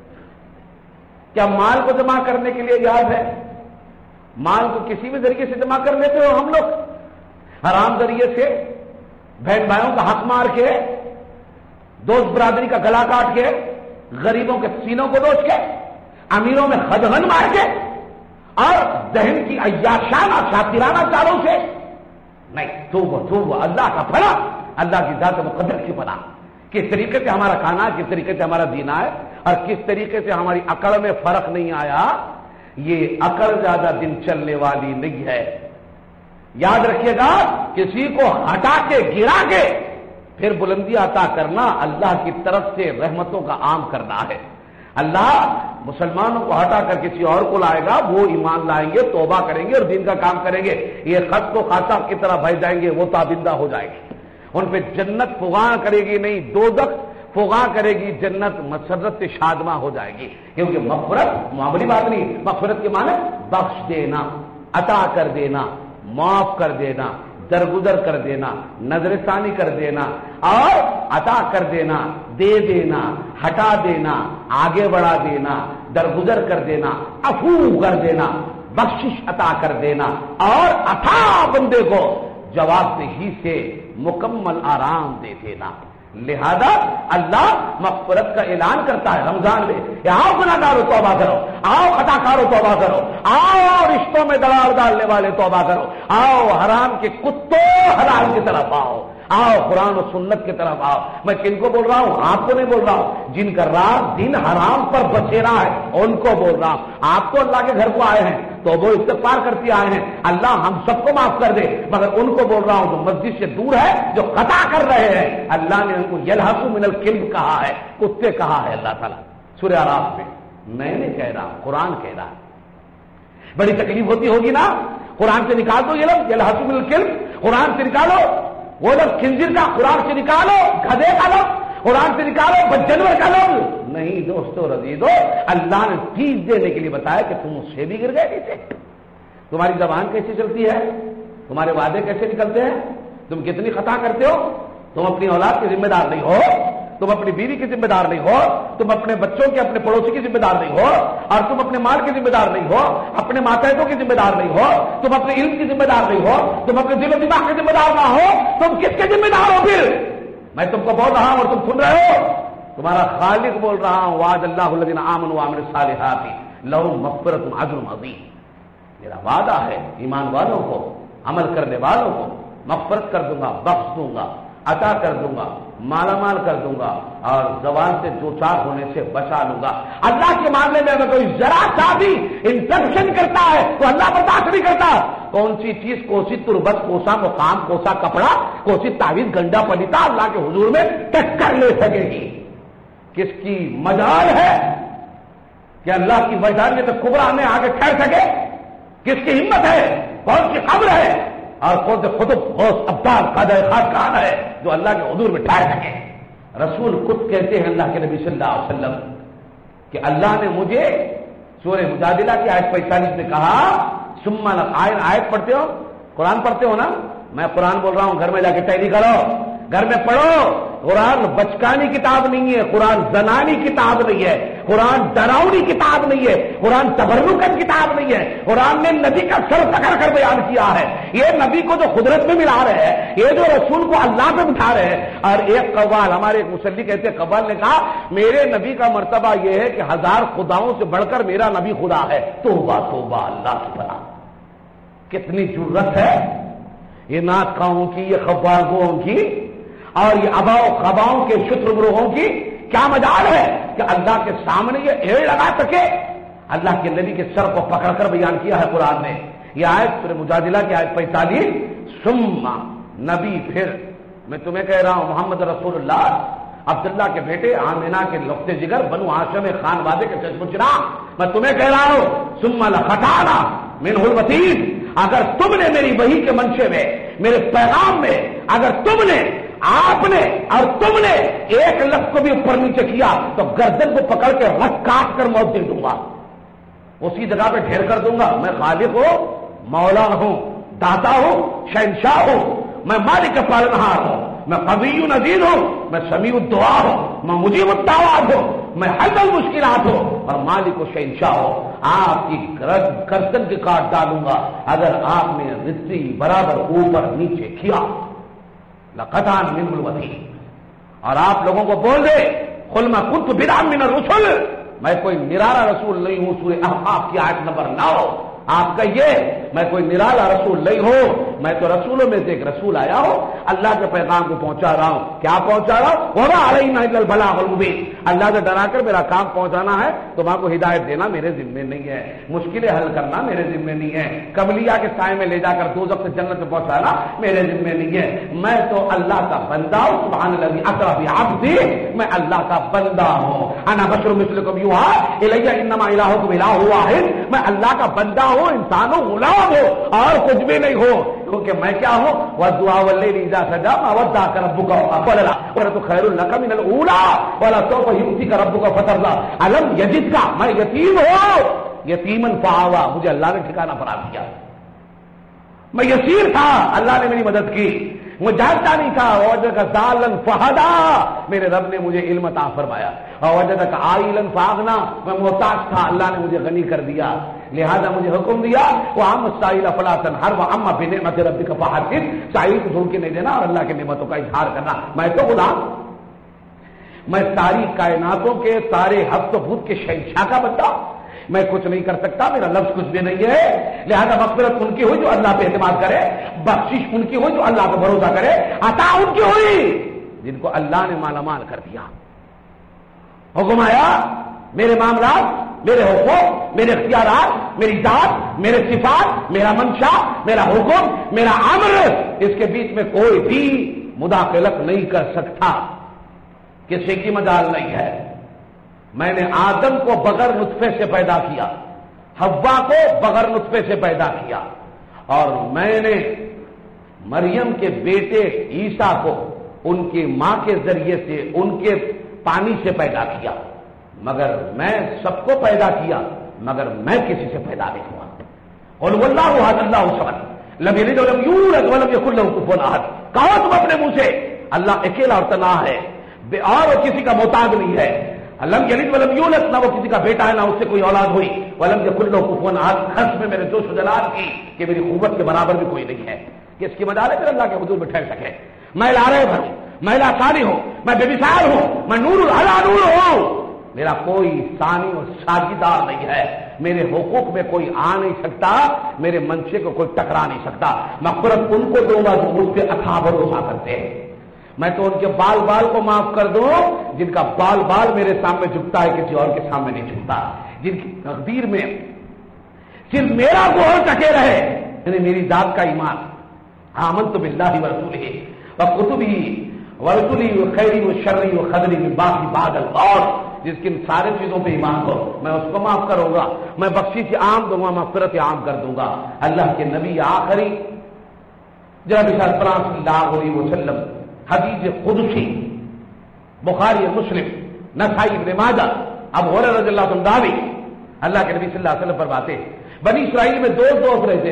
کیا مال کو جمع کرنے کے لیے یاد ہے؟ مال کو کسی بھی ذریعے سے جمع کر لیتے ہو ہم لوگ, حرام ذریعے سے, بہن بھائیوں کا حق مار کے, دوست برادری کا گلا کاٹ کے, غریبوں کے سینوں کو دوچ کے, امیروں میں خدغن مار کے, اور ذہن کی عیاشانہ شاطرانہ چالوں سے. نہیں، توبہ توبہ، اللہ کا بھلا، اللہ کی ذات مقدس کی بنا، کس طریقے سے ہمارا کھانا، کس طریقے سے ہمارا جینا ہے، اور کس طریقے سے ہماری عقل میں فرق نہیں آیا. یہ عقل زیادہ دن چلنے والی نہیں ہے. یاد رکھیے گا، کسی کو ہٹا کے گرا کے پھر بلندی عطا کرنا اللہ کی طرف سے رحمتوں کا عام کرنا ہے. اللہ مسلمانوں کو ہٹا کر کسی اور کو لائے گا، وہ ایمان لائیں گے، توبہ کریں گے اور دین کا کام کریں گے. یہ خط کو خاصا کی طرح بھائی جائیں گے، وہ تابندہ ہو جائیں گے. ان پہ جنت فغاں کرے گی نہیں، دوزخ فغاں کرے گی، جنت مسرت شادماں ہو جائے گی. کیونکہ مغفرت معمولی بات نہیں، مغفرت کے معنی بخش دینا، عطا کر دینا، معاف کر دینا، درگزر کر دینا، نظر ثانی کر دینا، اور عطا کر دینا، دے دینا، ہٹا دینا، آگے بڑھا دینا، درگزر کر دینا، عفو کر دینا، بخشش عطا کر دینا، اور عطا بندے کو جواب دہی سے مکمل آرام دے دینا. لہذا اللہ مغفرت کا اعلان کرتا ہے رمضان میں، آؤ گناہ گارو توبہ کرو، آؤ خطا کارو توبہ کرو، آؤ رشتوں میں دراڑ ڈالنے والے توبہ کرو، آؤ حرام کے کتوں حلال کی طرف آؤ، آؤ قرآن و سنت کی طرف آؤ. میں کن کو بول رہا ہوں؟ آپ کو نہیں بول رہا ہوں. جن کا رات دن حرام پر بچیرا ہے ان کو بول رہا ہوں. آپ تو اللہ کے گھر کو آئے ہیں تو وہ استغفار کرتے آئے ہیں، اللہ ہم سب کو معاف کر دے، مگر ان کو بول رہا ہوں جو مسجد سے دور ہے، جو خطا کر رہے ہیں، اللہ نے ان کو یلحقوا من الکلب کہا ہے، کتے کہا ہے اللہ تعالیٰ سورہ اعراف میں. میں نے کہہ رہا ہوں، قرآن کہہ رہا ہے. بڑی تکلیف ہوتی ہوگی نا، قرآن سے نکال دو یہ لفظ یلحقوا من الکلب، قرآن سے نکالو وہ لفظ خنزیر کا، قرآن سے نکالو گدھے کا لفظ، قرآن سے نکالو بدجنور کا لفظ. نہیں دوستو رضیدو، اللہ نے چیز دینے کے لیے بتایا کہ تم اس سے بھی گر گئے نیچے. تمہاری زبان کیسے چلتی ہے، تمہارے وعدے کیسے نکلتے ہیں، تم کتنی خطا کرتے ہو. تم اپنی اولاد کے ذمہ دار نہیں ہو، تم اپنی بیوی کی ذمہ دار نہیں ہو، تم اپنے بچوں کے اپنے پڑوسی کی ذمہ دار نہیں ہو، اور تم اپنے مال کی ذمہ دار نہیں ہو، اپنے ماتحتوں کی ذمہ دار نہیں ہو، تم اپنے علم کی ذمہ دار نہیں ہو، تم اپنے دل و دماغ کی ذمہ دار نہ ہو، تم کس کے ذمہ دار ہو پھر؟ میں تم کو بول رہا ہوں اور تم سن رہے ہو، تمہارا خالق بول رہا ہوں، وعد اللہ الذین آمنوا وعملوا الصالحات لہم مغفرۃ واجر عظیم. میرا وعدہ ہے ایمان والوں کو، عمل کرنے والوں کو مغفرت کر دوں گا، بخش دوں گا، عطا کر دوں گا، مالا مال کر دوں گا، اور زوال سے دو چار ہونے سے بچا لوں گا. اللہ کے معاملے میں اگر کوئی ذرا سا بھی انٹرپشن کرتا ہے تو اللہ برداشت نہیں کرتا. کون سی چیز کوسی تربت کوسا مقام کوسا کپڑا کوسی تعویذ گنڈا پلیتا اللہ کے حضور میں ٹکر لے سکے گی؟ کس کی مجال ہے کہ اللہ کی وحدانیت کبریٰ میں آگے ٹھہر سکے؟ کس کی ہمت ہے؟ کون سی قبر ہے اور کون سے خطب غوث ابدال قادر خاقان ہے جو اللہ کے حضور میں ٹھہر سکے؟ رسول خود کہتے ہیں اللہ کے نبی صلی اللہ علیہ وسلم کہ اللہ نے مجھے سورہ مجادلہ کی آیت پینتالیس میں کہا، ثم آیت آیت پڑھتے ہو، قرآن پڑھتے ہو نا؟ میں قرآن بول رہا ہوں، گھر میں جا کے تیاری کرو، گھر میں پڑھو. قرآن بچکانی کتاب نہیں ہے، قرآن زنانی کتاب نہیں ہے، قرآن ڈراؤنی کتاب نہیں ہے، قرآن تبرکن کتاب نہیں ہے. قرآن نے نبی کا سر پکڑ کر بیان کیا ہے. یہ نبی کو جو قدرت میں ملا رہے ہیں، یہ جو رسول کو اللہ پہ بٹھا رہے ہیں. اور ایک قوال، ہمارے ایک مصلی کہتے ہیں، قوال نے کہا میرے نبی کا مرتبہ یہ ہے کہ ہزار خداؤں سے بڑھ کر میرا نبی خدا ہے. توبہ توبہ، اللہ کی بنا کتنی جرت ہے یہ نات خواہوں کی، یہ خباگوں کی اور یہ ابا و خباؤں کے شتر گروہوں کی. کیا مجال ہے کہ اللہ کے سامنے یہ ایڑ لگا سکے؟ اللہ کے نبی کے سر کو پکڑ کر بیان کیا ہے قرآن نے. یہ آیت سورہ مجادلہ کی آیت پینتالیس، ثم نبی پھر. میں تمہیں کہہ رہا ہوں محمد رسول اللہ عبداللہ کے بیٹے آمینہ کے لخت جگر بنو ہاشم خان وادے کے چشم چرا، میں تمہیں کہہ رہا ہوں ثم لخطانا منہ الوتین. اگر تم نے میری وحی کے منشے میں، میرے پیغام میں، اگر تم نے، آپ نے اور تم نے ایک لفظ کو بھی اوپر نیچے کیا تو گردن کو پکڑ کے رکھ کاٹ کر موت دے دوں گا، اسی جگہ پہ ڈھیر کر دوں گا. میں خالق ہوں، مولا ہوں، داتا ہوں، شہنشاہ ہوں، میں مالک پالنہار ہوں، میں قوی عزیز ہوں، میں سمیع الدعا ہوں، میں مجیب الدعوات ہوں، میں حل المشکلات ہوں اور مالک و شہنشاہ ہوں. آپ کی گردن کے کاٹ ڈالوں گا اگر آپ نے رسی برابر اوپر نیچے کیا. لقطعا من الوتین. اور آپ لوگوں کو بول دے قل ما كنت بدعا من الرسل، میں کوئی نرارا رسول نہیں ہوں. سورہ احقاف کی آیت نمبر نو آپ کہیے میں کوئی نرالا رسول نہیں ہوں، میں تو رسولوں میں سے ایک رسول آیا ہوں، اللہ کے پیغام کو پہنچا رہا ہوں۔ کیا پہنچا رہا ہوں؟ وما علینا الا البلاغ المبین، اللہ سے ڈرا کر میرا کام پہنچانا ہے، تمہارے کو ہدایت دینا میرے ذمے نہیں ہے، مشکلیں حل کرنا میرے ذمے نہیں ہے، کملیا کے سائے میں لے جا کر دوزخ سے جنت میں پہنچانا میرے ذمے نہیں ہے، میں تو اللہ کا بندہ ہوں۔ سبحان الذی اسری بعبدہ، میں اللہ کا بندہ ہوں۔ انا بشر مثلکم یوحی الی انما الہکم الہ واحد، میں اللہ کا بندہ ہوں، انسان ہوں، غلام ہوں اور کچھ بھی نہیں ہوں، کیونکہ میں کیا ہوں؟ والدعاء واللیل اذا سجى ما ودعك ربك وما قلى ولسوف خير لك من الاولى ولسوف يؤتيك ربك فترضى الم يجدك، میں یتیم ہوں، یتیماً فآوى، مجھے اللہ نے ٹھکانہ فراہم کیا، میں یسیر تھا، اللہ نے میری مدد کی، میں جانتا نہیں تھا، وجدک ضالا فہدی، میرے رب نے مجھے علم عطا فرمایا، اور وجدک عائلا فاغنی، میں محتاج تھا، اللہ نے مجھے غنی کر دیا، لہذا مجھے حکم دیا وَأَمَّا السَّائِلَ فَلَا تَنْهَرْ وَأَمَّا بِنِعْمَةِ رَبِّكَ فَحَدِّثْ، سائل کو دھول کے نہیں دینا اور اللہ کی نعمتوں کا اظہار کرنا۔ میں تو غلام، میں ساری کائناتوں کے سارے ہفت و بھوت کے شہنشاہ کا بندہ، میں کچھ نہیں کر سکتا، میرا لفظ کچھ بھی نہیں ہے، لہذا مغفرت ان کی ہوئی جو اللہ پہ اعتماد کرے، بخشش ان کی ہوئی جو اللہ پہ بھروسہ کرے، عطا ان کی ہوئی جن کو اللہ نے مالا مال کر دیا۔ حکم آیا، میرے معاملات، میرے حقوق، میرے اختیارات، میری ذات، میرے صفات، میرا منشا، میرا حکم، میرا امر، اس کے بیچ میں کوئی بھی مداخلت نہیں کر سکتا، کسی کی مجال نہیں ہے۔ میں نے آدم کو بغیر نطفے سے پیدا کیا، حوا کو بغیر نطفے سے پیدا کیا، اور میں نے مریم کے بیٹے عیسیٰ کو ان کی ماں کے ذریعے سے ان کے پانی سے پیدا کیا، مگر میں سب کو پیدا کیا، مگر میں کسی سے پیدا نہیں ہوا۔ قل واللہ احد اللہ الصمد لم یلد ولم یولد ولم یکن له کفوا احد، کہو تم اپنے منہ سے اللہ اکیلا اور تنہا ہے، اور وہ کسی کا محتاج نہیں ہے، لم یلد ولم یولد، نہ وہ کسی کا بیٹا ہے نہ اس سے کوئی اولاد ہوئی، ولم یکن له کفوا احد، خصم میں میرے جوش و جلال کی کہ میری قوت کے برابر بھی کوئی نہیں ہے، کس کی مجال ہے پھر اللہ کے حضور میں ٹھہر سکے؟ میں لارے بھروں، میں لا ثانی ہوں، میں بے مثال ہوں، میں نور العلا نور ہوں، میرا کوئی ثانی اور ساجیدار نہیں ہے، میرے حقوق میں کوئی آ نہیں سکتا، میرے منشے کو کوئی ٹکرا نہیں سکتا، مغفرت ان کو دوں گا جو مجھ پہ اتھا بھروسہ کرتے ہیں، میں تو ان کے بال بال کو معاف کر دوں جن کا بال بال میرے سامنے جھکتا ہے، کسی اور کے سامنے نہیں جھکتا، جن کی تقدیر میں صرف میرا گوہر ٹکے رہے، یعنی میری ذات کا ایمان، آمنت باللہ ورسولہ وکتبہ ورسلہ وخیرہ وشرہ وقدرہ من باقی بعد الموت، جس کی سارے چیزوں پہ ایمان ہو میں اس کو معاف کروں گا، میں بخشش عام دوں گا، مغفرت عام کر دوں گا۔ اللہ کے نبی آخری جناب سرفراز صلی اللہ علیہ وسلم، حدیث قدسی، بخاری مسلم، نسائی ابن ماجہ، ابو ہریرہ رضی اللہ عنہ داوی، اللہ کے نبی صلی اللہ علیہ وسلم فرماتے بنی اسرائیل میں دو دوست رہتے،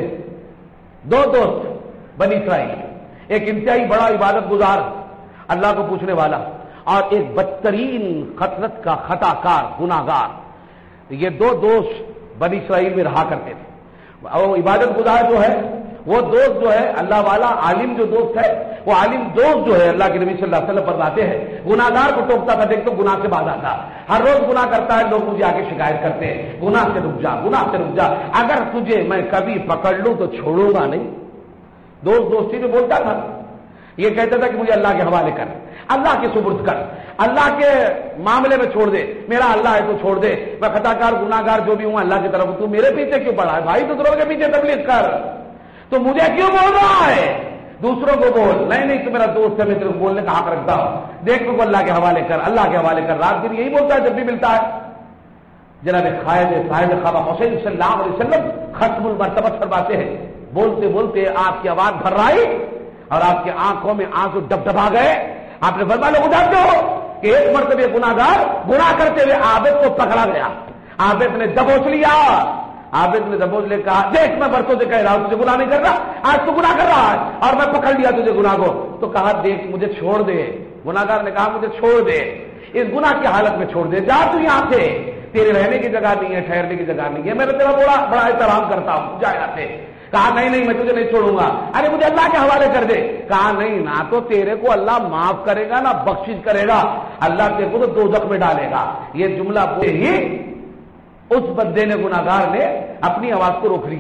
دو دوست بنی اسرائیل، ایک انتہائی بڑا عبادت گزار اللہ کو پوچھنے والا اور ایک بدترین خطرت کا خطا کار گناہ گار، یہ دو دوست بنی اسرائیل میں رہا کرتے تھے۔ وہ عبادت گزار جو ہے وہ دوست جو ہے اللہ والا، عالم جو دوست ہے وہ عالم دوست جو ہے اللہ کے نبی صلی اللہ علیہ وسلم فرماتے ہیں گناہ گار کو ٹوکتا تھا، دیکھ تو گناہ سے باز آتا، ہر روز گناہ کرتا ہے، لوگ مجھے آگے شکایت کرتے ہیں گناہ سے رک جا، گناہ سے رک جا، اگر تجھے میں کبھی پکڑ لوں تو چھوڑوں گا نہیں۔ دوست دوستی میں بولتا تھا، یہ کہتا تھا کہ مجھے اللہ کے حوالے کر، اللہ کے سپرد کر، اللہ کے معاملے میں چھوڑ دے، میرا اللہ ہے تو چھوڑ دے، میں خطا کار گناہ گار جو بھی ہوں اللہ کی طرف، تو میرے پیچھے کیوں پڑا ہے بھائی؟ دوسروں کے پیچھے تبلیغ کر، تو مجھے کیوں بول رہا ہے؟ دوسروں کو بول، نہیں نہیں تو میرا دوست ہے، میں تیرے کو بولنے کا حق رکھتا ہوں، دیکھ تو اللہ کے حوالے کر، اللہ کے حوالے کر، رات دن یہی بولتا ہے جب بھی ملتا ہے۔ جناب خالد صاحب خواہ حسین صلی اللہ علیہ وسلم ختم المرتبہ فرماتے ہیں، بولتے بولتے آپ کی آواز بھرائی اور آپ کی آنکھوں میں آنسو ڈب ڈبا گئے، آپ نے فرمایا لوگ جانتے ہو کہ ایک مرتبہ گناہ گار گناہ کرتے ہوئے عابد کو پکڑا گیا، عابد نے دبوچ لیا، عابد نے دبوچ لے کہا دیکھ میں برسوں سے کہہ رہا ہوں تجھے گناہ نہیں کر رہا، آج تو گناہ کر رہا ہے اور میں پکڑ لیا تجھے گناہ کو، تو کہا دیکھ مجھے چھوڑ دے، گناہ گار نے کہا مجھے چھوڑ دے، اس گناہ کی حالت میں چھوڑ دے، جا تو یہاں سے، تیرے رہنے کی جگہ نہیں ہے، ٹھہرنے کی جگہ نہیں ہے، میں تیرا بڑا بڑا احترام کرتا ہوں، جا یہاں سے۔ کہا نہیں نہیں میں تجھے نہیں چھوڑوں گا، ارے مجھے اللہ کے حوالے کر دے، کہا نہیں نہ تو تیرے کو اللہ معاف کرے گا نہ بخشش کرے گا، اللہ تیرے کو تو دوزخ میں ڈالے گا۔ یہ جملہ بولے ہی اس بندے نے، گناہ گار نے اپنی آواز کو روک لیا،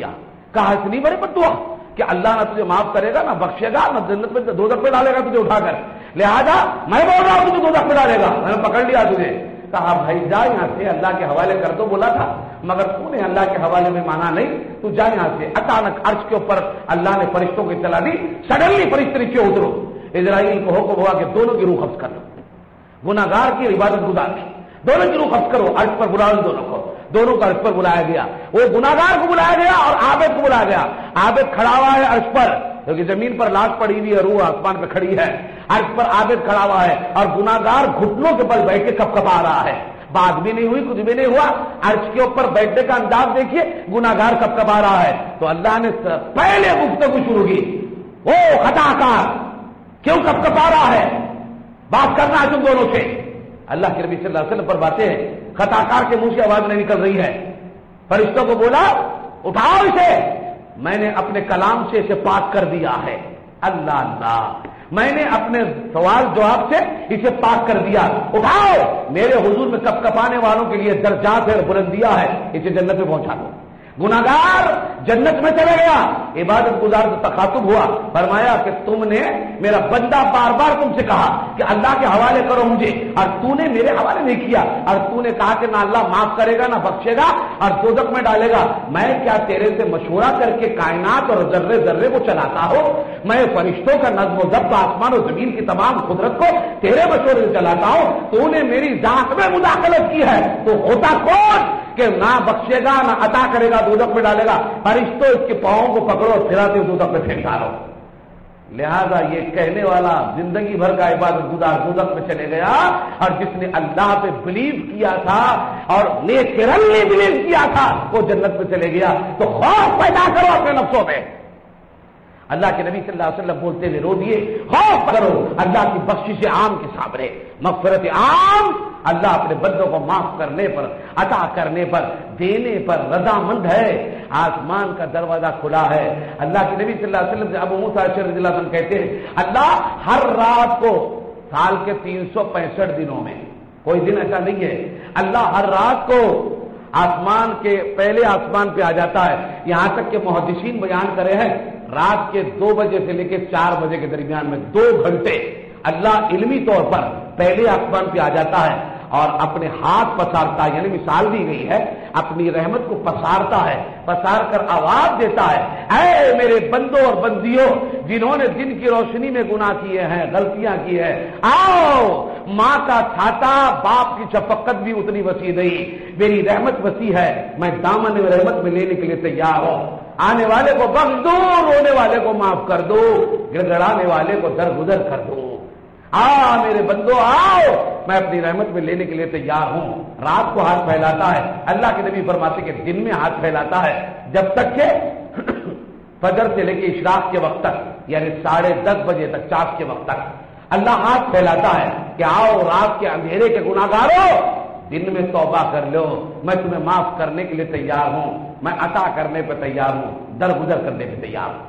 کہا اتنی بڑی بددعا کہ اللہ نہ تجھے معاف کرے گا، نہ بخشے گا، نہ جنت میں دوزخ میں ڈالے گا تجھے اٹھا کر، لہذا میں بول رہا ہوں تجھے دوزخ میں ڈالے گا، میں نے پکڑ لیا تجھے۔ کہا بھائی جا یہاں سے، اللہ کے حوالے کر دو بولا تھا، مگر تو نے اللہ کے حوالے میں مانا نہیں، تو جا یہاں سے۔ اچانک عرش کے اوپر اللہ نے فرشتوں کو اطلاع دی، سڈنلی فرشتے نیچے اترو، اسرائیل کو حکم ہوا کہ دونوں کی روح قبض کر لو، گناہگار کی عبادت گزار کی دونوں کی روح قبض کرو، عرش پر بلاؤ دونوں کو، دونوں کو عرش پر بلایا گیا، وہ گناہگار کو بلایا گیا اور عابد کو بلایا گیا۔ عابد کھڑا ہوا ہے عرش پر، کیونکہ زمین پر لاش پڑی ہوئی ہے، روح آسمان پہ کھڑی ہے، عرش پر عابد کھڑا ہوا ہے اور گناہگار گھٹنوں کے بل بیٹھ کے کپ کپا رہا ہے، بات بھی نہیں ہوئی، کچھ بھی نہیں ہوا، عرش کے اوپر بیٹھنے کا انداز دیکھیے، گناہگار کپ کپا رہا ہے۔ تو اللہ نے پہلے گفتگو شروع کی، وہ خطا کار کیوں کپ کپا رہا ہے، بات کرنا ہے تم دونوں سے۔ اللہ کے نبی صلی اللہ علیہ وسلم پر باتیں ہیں، خطا کار کے منہ سے آواز نہیں نکل رہی ہے۔ فرشتوں کو بولا اٹھاؤ اسے، میں نے اپنے کلام سے اسے پاک کر دیا ہے، اللہ اللہ، میں نے اپنے سوال جواب سے اسے پاک کر دیا، اٹھاؤ، میرے حضور میں کپ کپانے والوں کے لیے درجات ہے، بلندیاں ہے، اسے جنت میں پہنچا دو۔ گناہگار جنت میں چلا گیا، عبادت گزار سے تخاطب ہوا، فرمایا کہ تم نے میرا بندہ بار بار تم سے کہا کہ اللہ کے حوالے کرو مجھے، اور تو نے میرے حوالے نہیں کیا، اور تو نے کہا کہ نہ اللہ معاف کرے گا نہ بخشے گا اور دوزخ میں ڈالے گا، میں کیا تیرے سے مشورہ کر کے کائنات اور ذرے ذرے کو چلاتا ہوں، میں فرشتوں کا نظم و ضبط، آسمان و زمین کی تمام قدرت کو تیرے مشورے سے چلاتا ہوں، تو نے میری ذات میں مداخلت کی ہے، تو ہوتا کون کہ نہ بخشے گا نہ عطا کرے گا، دوزخ میں ڈالے گا، فرشتوں اس کے پاؤں کو پکڑو اور پھراتے دوزخ میں پھینک ڈالو۔ لہذا یہ کہنے والا زندگی بھر کا عبادت گزار دوزخ میں چلے گیا، اور جس نے اللہ پہ بلیو کیا تھا اور نیچرلی بلیو کیا تھا وہ جنت میں چلے گیا۔ تو خوف پیدا کرو اپنے نفسوں میں، اللہ کے نبی صلی اللہ علیہ وسلم بولتے ہوئے رو دیے، خوف کرو اللہ کی بخشش عام کے سامنے، مغفرت عام، اللہ اپنے بندوں کو معاف کرنے پر، عطا کرنے پر، دینے پر رضامند ہے، آسمان کا دروازہ کھلا ہے۔ اللہ کے نبی صلی اللہ علیہ وسلم سے ابو موسیٰ رضی اللہ عنہ کہتے ہیں، اللہ ہر رات کو سال کے تین سو پینسٹھ دنوں میں، کوئی دن ایسا نہیں ہے، اللہ ہر رات کو آسمان کے پہلے آسمان پہ آ جاتا ہے، یہاں تک کہ محدثین بیان کرے ہیں رات کے دو بجے سے لے کے چار بجے کے درمیان میں دو گھنٹے اللہ علمی طور پر پہلے آسمان پہ آ جاتا ہے اور اپنے ہاتھ پسارتا ہے، یعنی مثال دی گئی ہے، اپنی رحمت کو پسارتا ہے، پسار کر آواز دیتا ہے، اے میرے بندوں اور بندیوں جنہوں نے دن کی روشنی میں گناہ کیے ہیں، غلطیاں کی ہیں، آؤ، ماں کا چھاتا باپ کی شفقت بھی اتنی وسیع نہیں، میری رحمت وسیع ہے، میں دامن رحمت میں لینے کے لیے تیار ہوں، آنے والے کو بخش دو، رونے والے کو معاف کر دو، گڑ گڑانے والے کو درگزر کر دو، آ میرے بندو آؤ، میں اپنی رحمت میں لینے کے لیے تیار ہوں۔ رات کو ہاتھ پھیلاتا ہے، اللہ کے نبی فرماتے کہ دن میں ہاتھ پھیلاتا ہے جب تک کہ فجر سے لے کے اشراق کے وقت تک، یعنی ساڑھے دس بجے تک، چاس کے وقت تک اللہ ہاتھ پھیلاتا ہے کہ آؤ رات کے اندھیرے کے گناہگارو، دن میں توبہ کر لو، میں تمہیں معاف کرنے کے لیے تیار ہوں، میں عطا کرنے پہ تیار ہوں، درگزر کرنے پہ تیار ہوں۔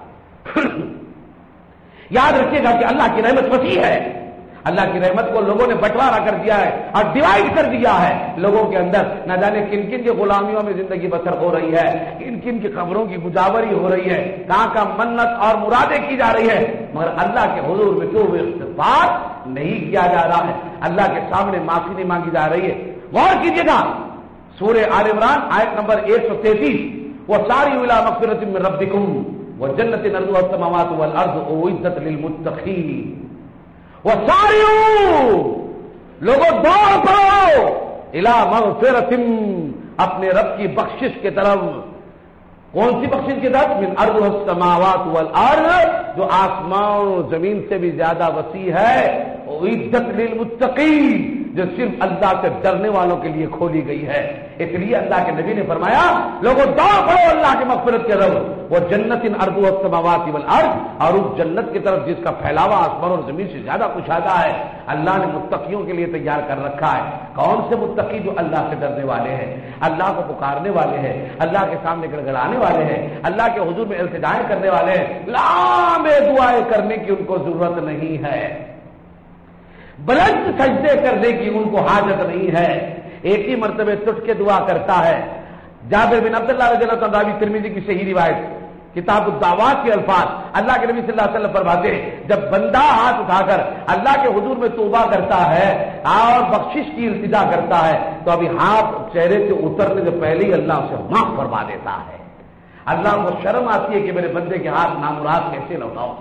یاد رکھیے گا کہ اللہ کی رحمت وسیع ہے، اللہ کی رحمت کو لوگوں نے بٹوارا کر دیا ہے اور ڈیوائڈ کر دیا ہے لوگوں کے اندر، نہ جانے کن کن کی غلامیوں میں زندگی بسر ہو رہی ہے، کن کن کی خبروں کی گجاوری ہو رہی ہے، کہاں کا منت اور مرادیں کی جا رہی ہے، مگر اللہ کے حضور میں کیوں استغفار نہیں کیا جا رہا ہے، اللہ کے سامنے معافی نہیں مانگی جا رہی ہے۔ غور کیجیے گا سورہ آل عمران آیت نمبر ایک سو تینتیس، وہ ساری الی مغفرۃ من ربکم وجنۃ عرضها السماوات والارض اعدت للمتقین، وسارعوا، لوگوں دوڑ پڑو، الی مغفرۃ، اپنے رب کی بخشش کی طرف، کون سی بخشش کی طرف؟ من عرضها السماوات والارض، جو آسمان و زمین سے بھی زیادہ وسیع ہے، اعدت للمتقین، جو صرف اللہ سے ڈرنے والوں کے لیے کھولی گئی ہے۔ اس لیے اللہ کے نبی نے فرمایا لوگوں دوڑ پڑو اللہ کی مغفرت کی طرف، وہ جنت عرضها السماوات والارض، اور اس جنت کی طرف جس کا پھیلاوا آسمان اور زمین سے زیادہ کشادہ ہے، اللہ نے متقیوں کے لیے تیار کر رکھا ہے۔ کون سے متقی؟ جو اللہ سے ڈرنے والے ہیں، اللہ کو پکارنے والے ہیں، اللہ کے سامنے گڑگڑانے والے ہیں، اللہ کے حضور میں التجائیں کرنے والے ہیں، لامے دعائیں کرنے کی ان کو ضرورت نہیں ہے، بلند سجدے کرنے کی ان کو حاجت نہیں ہے، ایک ہی مرتبہ ٹٹ کے دعا کرتا ہے۔ جابر بن عبداللہ رضی اللہ عنہ، ترمذی کی صحیح روایت، کتاب الدعوات کے الفاظ اللہ کے نبی صلی اللہ علیہ وسلم فرماتے ہیں جب بندہ ہاتھ اٹھا کر اللہ کے حضور میں توبہ کرتا ہے اور بخشش کی التجا کرتا ہے تو ابھی ہاتھ چہرے سے اترنے سے پہلے ہی اللہ اسے معاف فرما دیتا ہے. اللہ کو شرم آتی ہے کہ میرے بندے کے ہاتھ نامراد کیسے لوٹاؤں.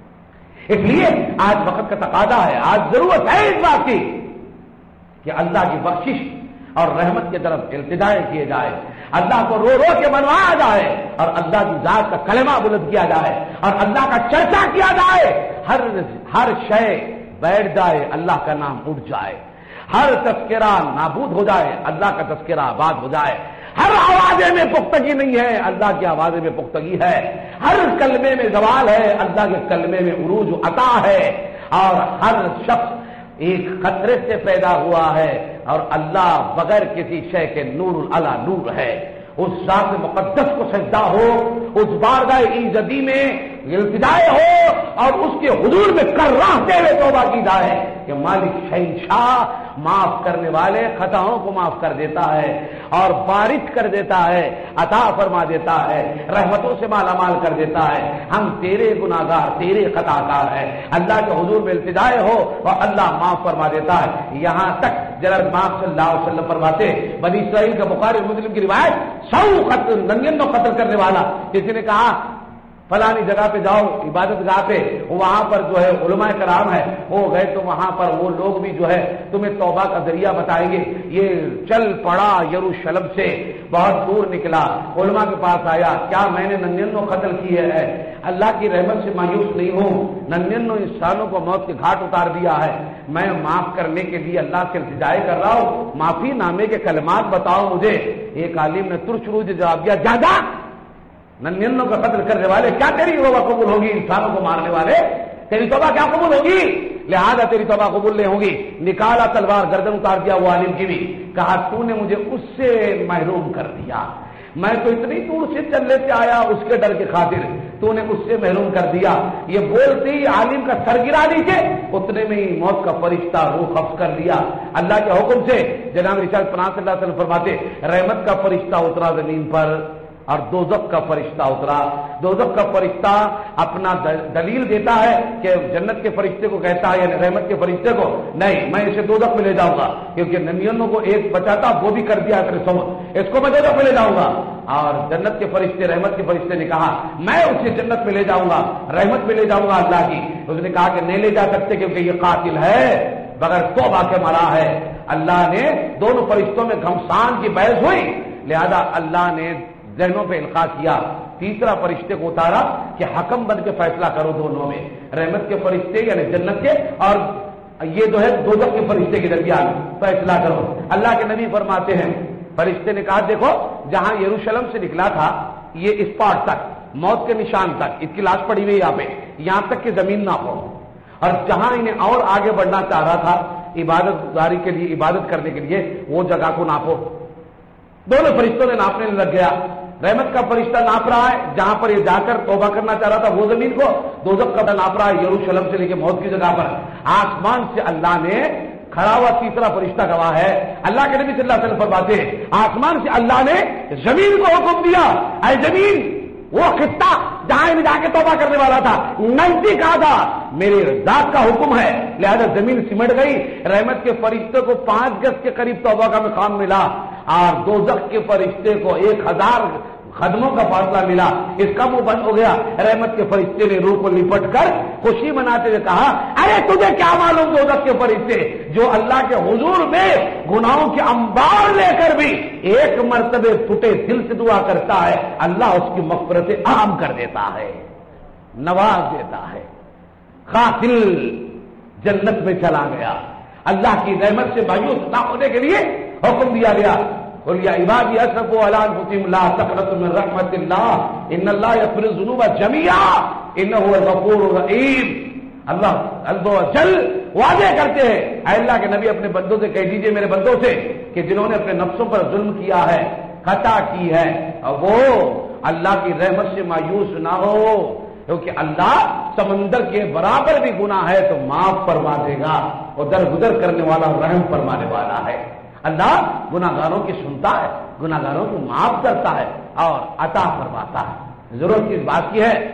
اس لیے آج وقت کا تقاضا ہے, آج ضرورت ہے اس بات کی کہ اللہ کی بخشش اور رحمت کی طرف التجائے کیے جائے, اللہ کو رو رو کے منوایا جائے اور اللہ کی ذات کا کلمہ بلند کیا جائے اور اللہ کا چرچا کیا جائے. ہر ہر شے بیٹھ جائے, اللہ کا نام اٹھ جائے. ہر تذکرہ نابود ہو جائے, اللہ کا تذکرہ آباد ہو جائے. ہر آوازے میں پختگی نہیں ہے, اللہ کی آوازے میں پختگی ہے. ہر کلمے میں زوال ہے, اللہ کے کلمے میں عروج و عطا ہے. اور ہر شخص ایک خطرے سے پیدا ہوا ہے اور اللہ بغیر کسی شے کے نور العلا نور ہے. اس ذات مقدس کو سجدہ ہو, اس بارگاہ ایزدی میں التجائے ہو اور اس کے حضور میں کراہتے ہوئے توبہ کی جائے کہ مالک شہنشاہ معاف کرنے والے خطاؤں کو معاف کر دیتا ہے اور بارش کر دیتا ہے, عطا فرما دیتا ہے, رحمتوں سے مالا مال کر دیتا ہے. ہم تیرے گناہگار, تیرے خطا کار ہیں. اللہ کے حضور میں التجائے ہو اور اللہ معاف فرما دیتا ہے. یہاں تک جناب ماں صلی اللہ علیہ وسلم فرماتے بنی اسرائیل کا بخاری مسلم کی روایت سو قتل ننگنوں قتل کرنے والا کسی نے کہا فلانی جگہ پہ جاؤ عبادت گاہ پہ, وہاں پر جو ہے علماء کرام ہے, وہ گئے تو وہاں پر وہ لوگ بھی جو ہے تمہیں توبہ کا ذریعہ بتائیں گے. یہ چل پڑا یروشلم سے بہت دور نکلا, علماء کے پاس آیا, کیا میں نے ننگنوں قتل کیے ہے؟ اللہ کی رحمت سے مایوس نہیں ہوں, ننگنوں انسانوں کو موت کے گھاٹ اتار دیا ہے. میں معاف کرنے کے لیے اللہ سے التجائے کر رہا ہوں, معافی نامے کے کلمات بتاؤ مجھے. ایک عالم نے ترچ روج جواب دیا, جادا ننگنوں کا قتل کرنے والے کیا تیری توبہ قبول ہوگی؟ انسانوں کو مارنے والے تیری توبہ کیا قبول ہوگی؟ لہذا تیری توبہ قبول نہیں ہوگی. نکالا تلوار, گردن اتار دیا وہ عالم کی بھی, کہا تو نے مجھے اس سے محروم کر دیا, میں تو اتنی دور سے چلنے سے آیا اس کے ڈر کی خاطر, تو نے اس سے محروم کر دیا. یہ بولتے ہی عالم کا سر گرا دیجیے, اتنے میں ہی موت کا فرشتہ روح قبض کر لیا اللہ کے حکم سے. جناب رسالت پناہ صلی اللہ علیہ وسلم فرماتے رحمت کا فرشتہ اترا زمین پر اور دوزخ کا فرشتہ اترا. دوزخ کا فرشتہ اپنا دلیل دیتا ہے کہ جنت کے فرشتے کو کہتا ہے یعنی رحمت کے فرشتے کو, نہیں میں اسے دوزخ میں لے جاؤں گا کیونکہ ننگنوں کو ایک بچاتا وہ بھی کر دیا اپنے سمجھ, اس کو میں دوزخ میں لے جاؤں گا. اور جنت کے فرشتے رحمت کے فرشتے نے کہا میں اسے جنت میں لے جاؤں گا, رحمت میں لے جاؤں گا اللہ کی. اس نے کہا کہ نہیں لے جا سکتے کیونکہ یہ قاتل ہے, بغیر توبہ کے مرا ہے. اللہ نے دونوں فرشتوں میں گھمسان کی بحث ہوئی, لہذا اللہ نے ذہنوں پہ القاء کیا. تیسرا فرشتے کو اتارا کہ حکم بن کے فیصلہ کرو دونوں میں, رحمت کے فرشتے یعنی جنت کے اور یہ جو ہے دوزخ کے فرشتے کے درمیان فیصلہ کرو. اللہ کے نبی فرماتے ہیں فرشتے نے کہا دیکھو جہاں یروشلم سے نکلا تھا یہ اسپاٹ تک, موت کے نشان تک, اس کی لاش پڑی ہوئی یہاں پہ, یہاں تک کہ زمین نہ ہو, اور جہاں انہیں اور آگے بڑھنا چاہ رہا تھا عبادت گزاری کے لیے, عبادت کرنے کے لیے, وہ جگہ کو ناپو. دونوں فرشتوں نے ناپنے لگ گیا. رحمت کا فرشتہ ناپ رہا ہے جہاں پر یہ جا کر توبہ کرنا چاہ رہا تھا وہ زمین کو, دوزخ کا ناپ رہا ہے یروشلم سے لے کے موت کی جگہ پر. آسمان سے اللہ نے کھڑا ہوا تیسرا فرشتہ گواہ ہے, اللہ کے نبی صلی اللہ علیہ وسلم فرماتے ہیں آسمان سے اللہ نے زمین کو حکم دیا, اے زمین وہ خطہ جہاں میں جا کے توبہ کرنے والا تھا نزدیک آ تھا, میرے ذات کا حکم ہے, لہذا زمین سمٹ گئی. رحمت کے فرشتے کو پانچ گز کے قریب توبہ کا مقام ملا اور دوزخ کے فرشتے کو ایک ہزار قدموں کا فاصلہ ملا, اس کا منہ بند ہو گیا. رحمت کے فرشتے نے روح کو لپٹ کر خوشی مناتے ہوئے کہا ارے تجھے کیا معلوم دوزخ کے فرشتے جو اللہ کے حضور میں گناہوں کے انبار لے کر بھی ایک مرتبہ ٹوٹے دل سے دعا کرتا ہے اللہ اس کی مغفرت عام کر دیتا ہے, نواز دیتا ہے. قاتل جنت میں چلا گیا. اللہ کی رحمت سے مایوس نہ ہونے کے لیے حکم دیا گیا قل یا عبادی اسرفوا علی انفسهم لا تقنطوا من رحمت اللہ ان اللہ یغفر الذنوب جميعا انہ هو الغفور الرحیم. اللہ عز و جل وعدے کرتے ہیں اے اللہ کے نبی اپنے بندوں سے کہہ دیجئے میرے بندوں سے کہ جنہوں نے اپنے نفسوں پر ظلم کیا ہے, خطا کی ہے, اور وہ اللہ کی رحمت سے مایوس نہ ہو کیونکہ اللہ سمندر کے برابر بھی گناہ ہے تو معاف فرما دے گا, اور درگزر کرنے والا رحم فرمانے والا ہے. اللہ گناہگاروں کی سنتا ہے, گناہگاروں کو معاف کرتا ہے اور عطا فرماتا ہے. ضرورت اس بات کی ہے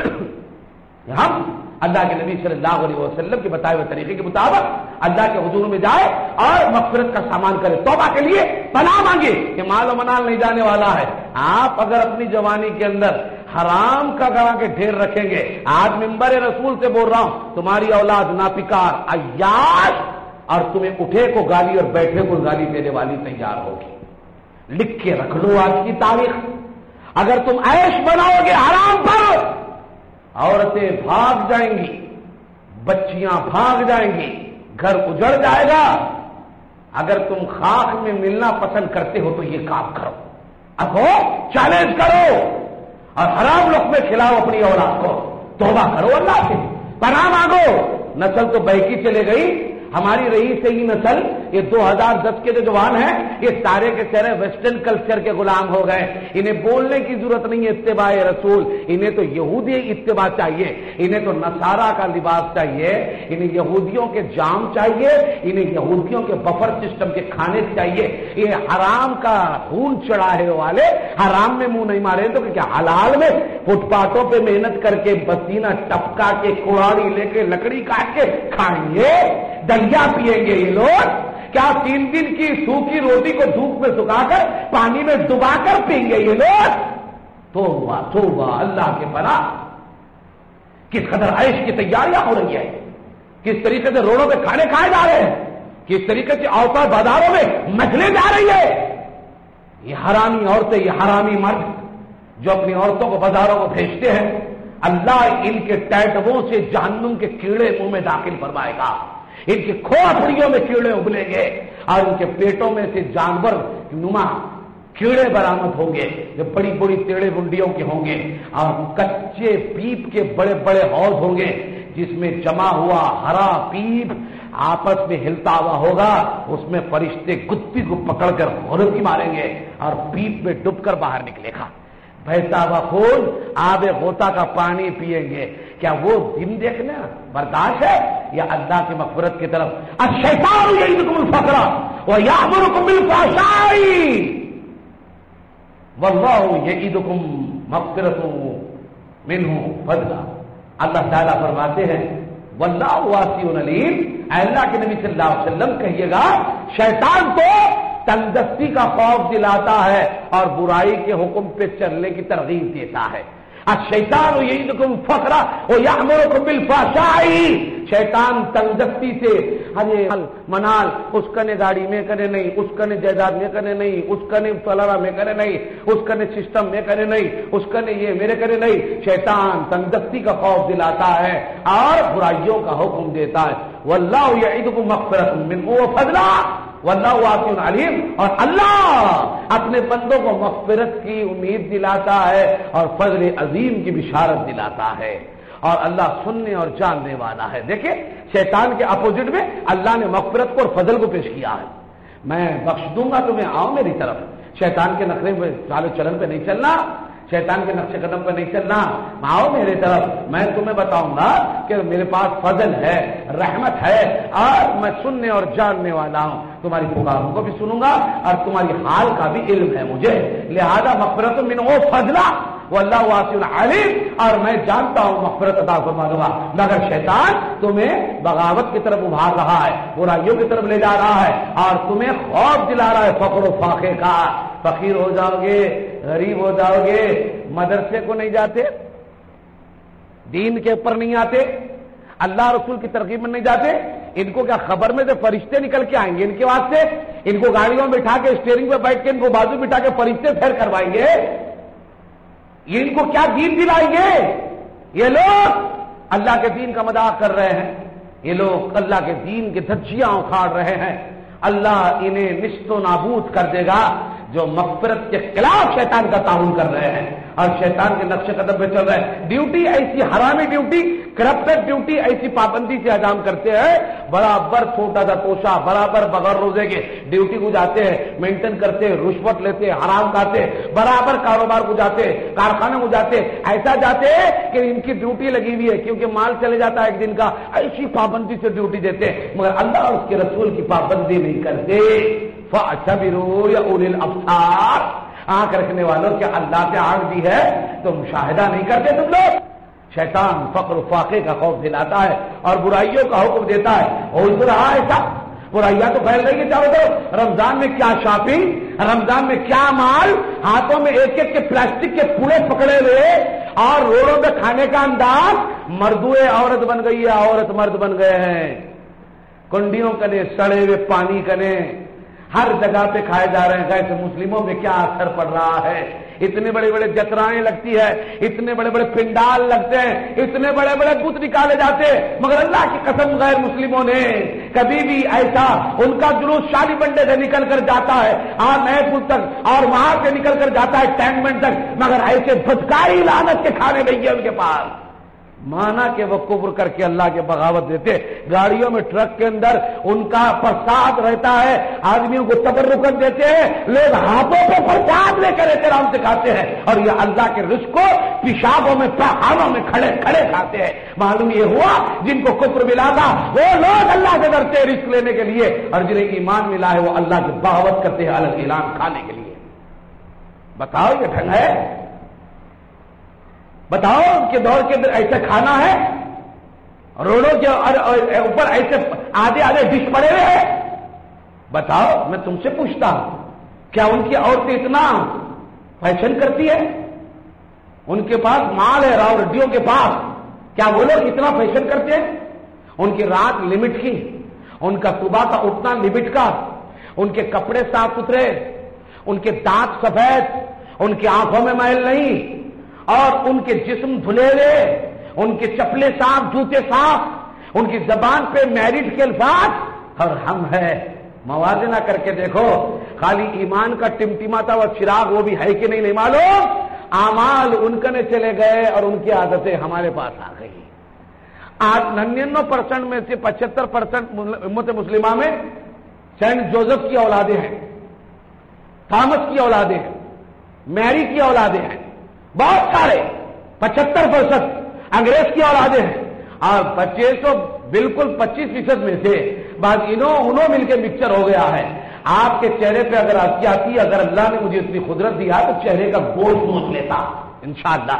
ہم اللہ کے نبی صلی اللہ علیہ وسلم کے بتائے ہوئے طریقے کے مطابق اللہ کے حضور میں جائے اور مغفرت کا سامان کرے، توبہ کے لیے پناہ مانگے کہ مال و منال نہیں جانے والا ہے۔ آپ اگر اپنی جوانی کے اندر حرام کا گواہ کے ڈھیر رکھیں گے، آج منبر رسول سے بول رہا ہوں، تمہاری اولاد ناپکار عیاش اور تمہیں اٹھے کو گالی اور بیٹھے کو گالی دینے والی تیار ہوگی۔ لکھ کے رکھ لو آج کی تاریخ، اگر تم عیش بناؤ گے حرام پر، عورتیں بھاگ جائیں گی، بچیاں بھاگ جائیں گی، گھر اجڑ جائے گا۔ اگر تم خاک میں ملنا پسند کرتے ہو تو یہ کام کرو، اب ہو چیلنج کرو اور حرام لقمے کھلاؤ اپنی اولاد کو، توبہ کرو اللہ سے، پناہ مانگو۔ نسل تو بہکی چلے گئی، ہماری رہی سے ہی نسل، یہ دو ہزار دس کے جو جوان ہیں یہ سارے کے سارے ویسٹرن کلچر کے غلام ہو گئے، انہیں بولنے کی ضرورت نہیں ہے اتباع رسول، انہیں تو یہودی اتباع چاہیے، انہیں تو نصارہ کا لباس چاہیے، انہیں یہودیوں کے جام چاہیے، انہیں یہودیوں کے بفر سسٹم کے کھانے چاہیے۔ یہ حرام کا خون چڑھانے والے حرام میں منہ نہیں مارے تو کیا حلال میں فٹ پاتھوں پہ محنت کر کے پسینہ ٹپکا کے کڑاڑی لے کے لکڑی کاٹ کے کھائیں گے، دلیا پیئیں گے یہ لوگ؟ کیا تین دن کی سوکھی روٹی کو دھوپ میں سکھا کر پانی میں ڈبا کر پئیں گے یہ لوگ؟ توبہ توبہ اللہ کے بنا، کس قدر عیش کی تیاریاں ہو رہی ہے، کس طریقے سے روڈوں پہ کھانے کھائے جا رہے ہیں، کس طریقے سے اوقات بازاروں میں مچھلی جا رہی ہے۔ یہ حرامی عورتیں، یہ حرامی مرد جو اپنی عورتوں کو بازاروں کو بھیجتے ہیں، اللہ ان کے ٹیٹبوں سے جہنم کے کیڑے منہ میں داخل فرمائے گا، ان کی کھوپڑیوں میں کیڑے ابلیں گے اور ان کے پیٹوں میں سے جانور نما کیڑے برآمد ہوں گے جو بڑی بڑی ٹیڑے بنڈیوں کے ہوں گے، اور کچے پیپ کے بڑے بڑے حوض ہوں گے جس میں جمع ہوا ہرا پیپ آپس میں ہلتا ہوا ہوگا، اس میں فرشتے گتی کو پکڑ کر غرضی ماریں گے اور پیپ میں ڈب کر باہر نکلے گا، بہتا ہوا خون آب غوطہ کا پانی پیئیں گے۔ کیا وہ دن دیکھنا برداشت ہے یا اللہ کی مغفرت کی طرف؟ الشیطان یعدکم الفقر ویأمرکم بالفحشاء واللہ یعدکم مغفرۃ منہ فضلا۔ اللہ تعالیٰ فرماتے ہیں واللہ واسع علیم، اے اللہ کے نبی صلی اللہ علیہ وسلم کہیے گا شیطان تو تنگدستی کا خوف دلاتا ہے اور برائی کے حکم پہ چلنے کی ترغیب دیتا ہے۔ الشیطان یعدکم الفقر ویأمرکم بالفحشاء، شیطان تنگدستی سے ارے منال اس کنے گاڑی میں کرے نہیں، اس کنے جائیداد میں کرے نہیں، اس کنے فلانا میں کرے نہیں، اس کنے سسٹم میں کرے نہیں، اس کنے یہ میرے کرے نہیں۔ شیطان تنگدستی کا خوف دلاتا ہے اور برائیوں کا حکم دیتا ہے۔ واللہ یعدکم مغفرۃ منہ وفضلا واللہ واسع علیم، اور اللہ اپنے بندوں کو مغفرت کی امید دلاتا ہے اور فضل عظیم کی بشارت دلاتا ہے، اور اللہ سننے اور جاننے والا ہے۔ دیکھیں شیطان کے اپوزٹ میں اللہ نے مغفرت کو اور فضل کو پیش کیا ہے، میں بخش دوں گا تمہیں، آؤ میری طرف، شیطان کے نخرے پہ چال چلن پہ نہیں چلنا، شیطان کے نقش قدم پہ نہیں چلنا، آؤ میرے طرف، میں تمہیں بتاؤں گا کہ میرے پاس فضل ہے، رحمت ہے، اور میں سننے اور جاننے والا ہوں، تمہاری پکاروں کو بھی سنوں گا اور تمہاری حال کا بھی علم ہے مجھے، لہذا مغفرت منہ وفضلا واللہ واسع علیم، اور میں جانتا ہوں مغفرت عطا فرماؤں گا۔ مگر شیطان تمہیں بغاوت کی طرف ابھار رہا ہے، برائیوں کی طرف لے جا رہا ہے اور تمہیں خوف دلا رہا ہے فقر و فاقے کا، فقیر ہو جاؤ گے، غریب ہو جاؤ گے، مدرسے کو نہیں جاتے، دین کے اوپر نہیں آتے، اللہ رسول کی ترغیب میں نہیں جاتے، ان کو کیا خبر میں سے فرشتے نکل کے آئیں گے ان کے واسطے؟ ان کو گاڑیوں میں بٹھا کے اسٹیئرنگ پہ بیٹھ کے ان کو بازو بٹھا کے فرشتے پھیر کروائیں گے؟ یہ ان کو کیا دین دلائیں گے؟ یہ لوگ اللہ کے دین کا مذاق کر رہے ہیں، یہ لوگ اللہ کے دین کے دھجیاں اکھاڑ رہے ہیں، اللہ انہیں نشت و نابود کر دے گا جو مغفرت کے خلاف شیطان کا تعاون کر رہے ہیں اور شیطان کے نقش قدم پہ چل رہے ہیں۔ ڈیوٹی ایسی حرامی ڈیوٹی، کرپٹڈ ڈیوٹی ایسی پابندی سے انجام کرتے ہیں، برابر چھوٹا سا توشا برابر بغیر روزے کے ڈیوٹی کو جاتے ہیں، مینٹین کرتے، رشوت لیتے، حرام کھاتے، برابر کاروبار کو جاتے، کارخانے کو جاتے، ایسا جاتے کہ ان کی ڈیوٹی لگی ہوئی ہے کیونکہ مال چلے جاتا ہے ایک دن کا، ایسی پابندی سے ڈیوٹی دیتے، مگر اللہ اور اس کے رسول کی پابندی نہیں کرتے۔ فَاعْتَبِرُوا يَا أُولِي الْأَبْصَارِ، آنکھ رکھنے والوں کیا اللہ سے آنکھ دی ہے تو مشاہدہ نہیں کرتے تم لوگ؟ شیطان فقر و فاقے کا خوف دلاتا ہے اور برائیوں کا حکم دیتا ہے. اور اس رہا ایسا برائیاں تو پھیل رہی ہے چاہو تو. رمضان میں کیا شاپنگ، رمضان میں کیا مال، ہاتھوں میں ایک ایک کے پلاسٹک کے پوڑے پکڑے ہوئے اور روڈوں پہ کھانے کا انداز. مردوئے عورت بن گئی ہے، عورت مرد بن گئے ہیں. کنڈیوں کنے سڑے ہوئے پانی کنے ہر جگہ پہ کھائے جا رہے ہیں. کیسے مسلموں میں کیا اثر پڑ رہا ہے؟ اتنے بڑے بڑے جترائیں لگتی ہے، اتنے بڑے بڑے پنڈال لگتے ہیں، اتنے بڑے بڑے بت نکالے جاتے ہیں، مگر اللہ کی قسم غیر مسلموں نے کبھی بھی ایسا ان کا جلوس شالی بنڈے سے نکل کر جاتا ہے اور نئے پل تک اور وہاں سے نکل کر جاتا ہے ٹینکمنٹ تک، مگر ایسے بدکاری لعنت کے کھانے نہیں ہے ان کے پاس. مانا کہ وہ کفر کر کے اللہ کے بغاوت دیتے. گاڑیوں میں ٹرک کے اندر ان کا پرساد رہتا ہے، آدمیوں کو تبرکت دیتے ہیں، لوگ ہاتھوں پہ پرساد لے کر احترام سے کھاتے ہیں اور یہ اللہ کے رزق کو پیشابوں میں پخانوں میں کھڑے کھڑے کھاتے ہیں. معلوم یہ ہوا جن کو کفر ملا تھا وہ لوگ اللہ سے ڈرتے ہیں رزق لینے کے لیے، اور جنہیں ایمان ملا ہے وہ اللہ کی بغاوت کرتے ہیں الگ اعلان کھانے کے لیے. بتاؤ یہ ڈھنگ ہے؟ بتاؤ کہ دور کے اندر ایسا کھانا ہے، روڈوں کے اوپر ایسے آدھے آدھے ڈش پڑے ہوئے ہیں؟ بتاؤ میں تم سے پوچھتا ہوں، کیا ان کی عورتیں اتنا فیشن کرتی ہے؟ ان کے پاس مال ہے راؤ رڈیوں کے پاس، کیا وہ لوگ اتنا فیشن کرتے ہیں؟ ان کی رات لمٹ کی، ان کا صبح کا اٹھنا لمٹ کا، ان کے کپڑے صاف ستھرے، ان کے دانت سفید، ان کی آنکھوں میں میل نہیں، اور ان کے جسم دھلے ہوئے، ان کے چپلے صاف، جوتے صاف، ان کی زبان پہ میرٹ کے الفاظ. اور ہم ہے موازنہ کر کے دیکھو، خالی ایمان کا ٹمٹماتا ہوا چراغ وہ بھی ہے کہ نہیں نہیں معلوم. اعمال ان کنے چلے گئے اور ان کی عادتیں ہمارے پاس آ گئی. آج ننانوے پرسنٹ میں سے پچہتر پرسنٹ امت مسلمہ میں سینٹ جوزف کی اولادیں ہیں، تھامس کی اولادیں ہیں، میری کی اولادیں ہیں، بہت سارے پچہتر فیصد انگریز کی اولادیں ہیں، اور پچیس سو بالکل پچیس فیصد میں سے بعض انہوں انہوں مل کے مکسچر ہو گیا ہے. آپ کے چہرے پہ اگر آتی آتی اگر اللہ نے مجھے اتنی قدرت دیا تو چہرے کا گوشت نوچ لیتا انشاءاللہ.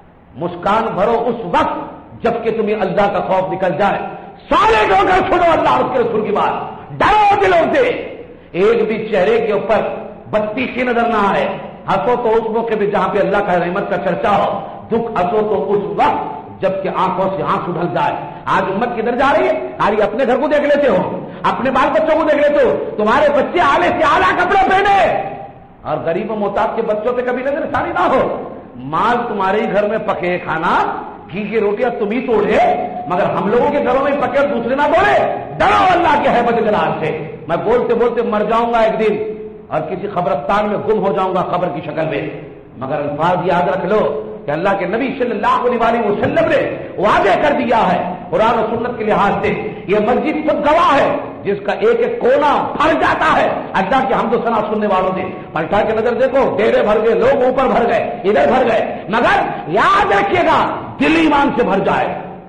مسکان بھرو اس وقت جب کہ تمہیں اللہ کا خوف نکل جائے. سارے ڈھونڈر چھوڑو اللہ اور اس کے رسول کی بات، ڈرو دلوں سے. ایک بھی چہرے کے اوپر بتی سی نظر نہ آئے. ہنسو تو اس موقع پہ جہاں پہ اللہ کا رحمت کا چرچا ہو، دکھ ہنسو تو اس وقت جب کہ آنکھوں سے آنکھ اڑل جائے. آج امت کدھر جا رہی ہے؟ آج اپنے گھر کو دیکھ لیتے ہو، اپنے بال بچوں کو دیکھ لیتے ہو، تمہارے بچے آلے سے اعلیٰ کپڑے پہنے اور غریب و محتاج کے بچوں پہ کبھی نظر ثانی نہ ہو. مال تمہارے ہی گھر میں پکے کھانا، گھی کی روٹیاں تم ہی توڑے، مگر ہم لوگوں کے گھروں میں پکے اور دوسرے نہ توڑے. ڈرو اللہ کے ہیبت جلال سے. میں بولتے بولتے مر جاؤں گا ایک دن اور کسی قبرستان میں گم ہو جاؤں گا قبر کی شکل میں، مگر الفاظ یاد رکھ لو کہ اللہ کے نبی صلی اللہ علیہ وسلم نے واضح کر دیا ہے قرآن و سنت کے لحاظ سے. یہ مسجد خود گواہ ہے جس کا ایک ایک کونا بھر جاتا ہے اللہ کے حمد و ثنا سننے والوں نے. پلٹا کے نظر دیکھو، ڈیرے بھر گئے، لوگ اوپر بھر گئے، ادھر بھر گئے، مگر یاد رکھیے گا دل ایمان سے بھر جائے.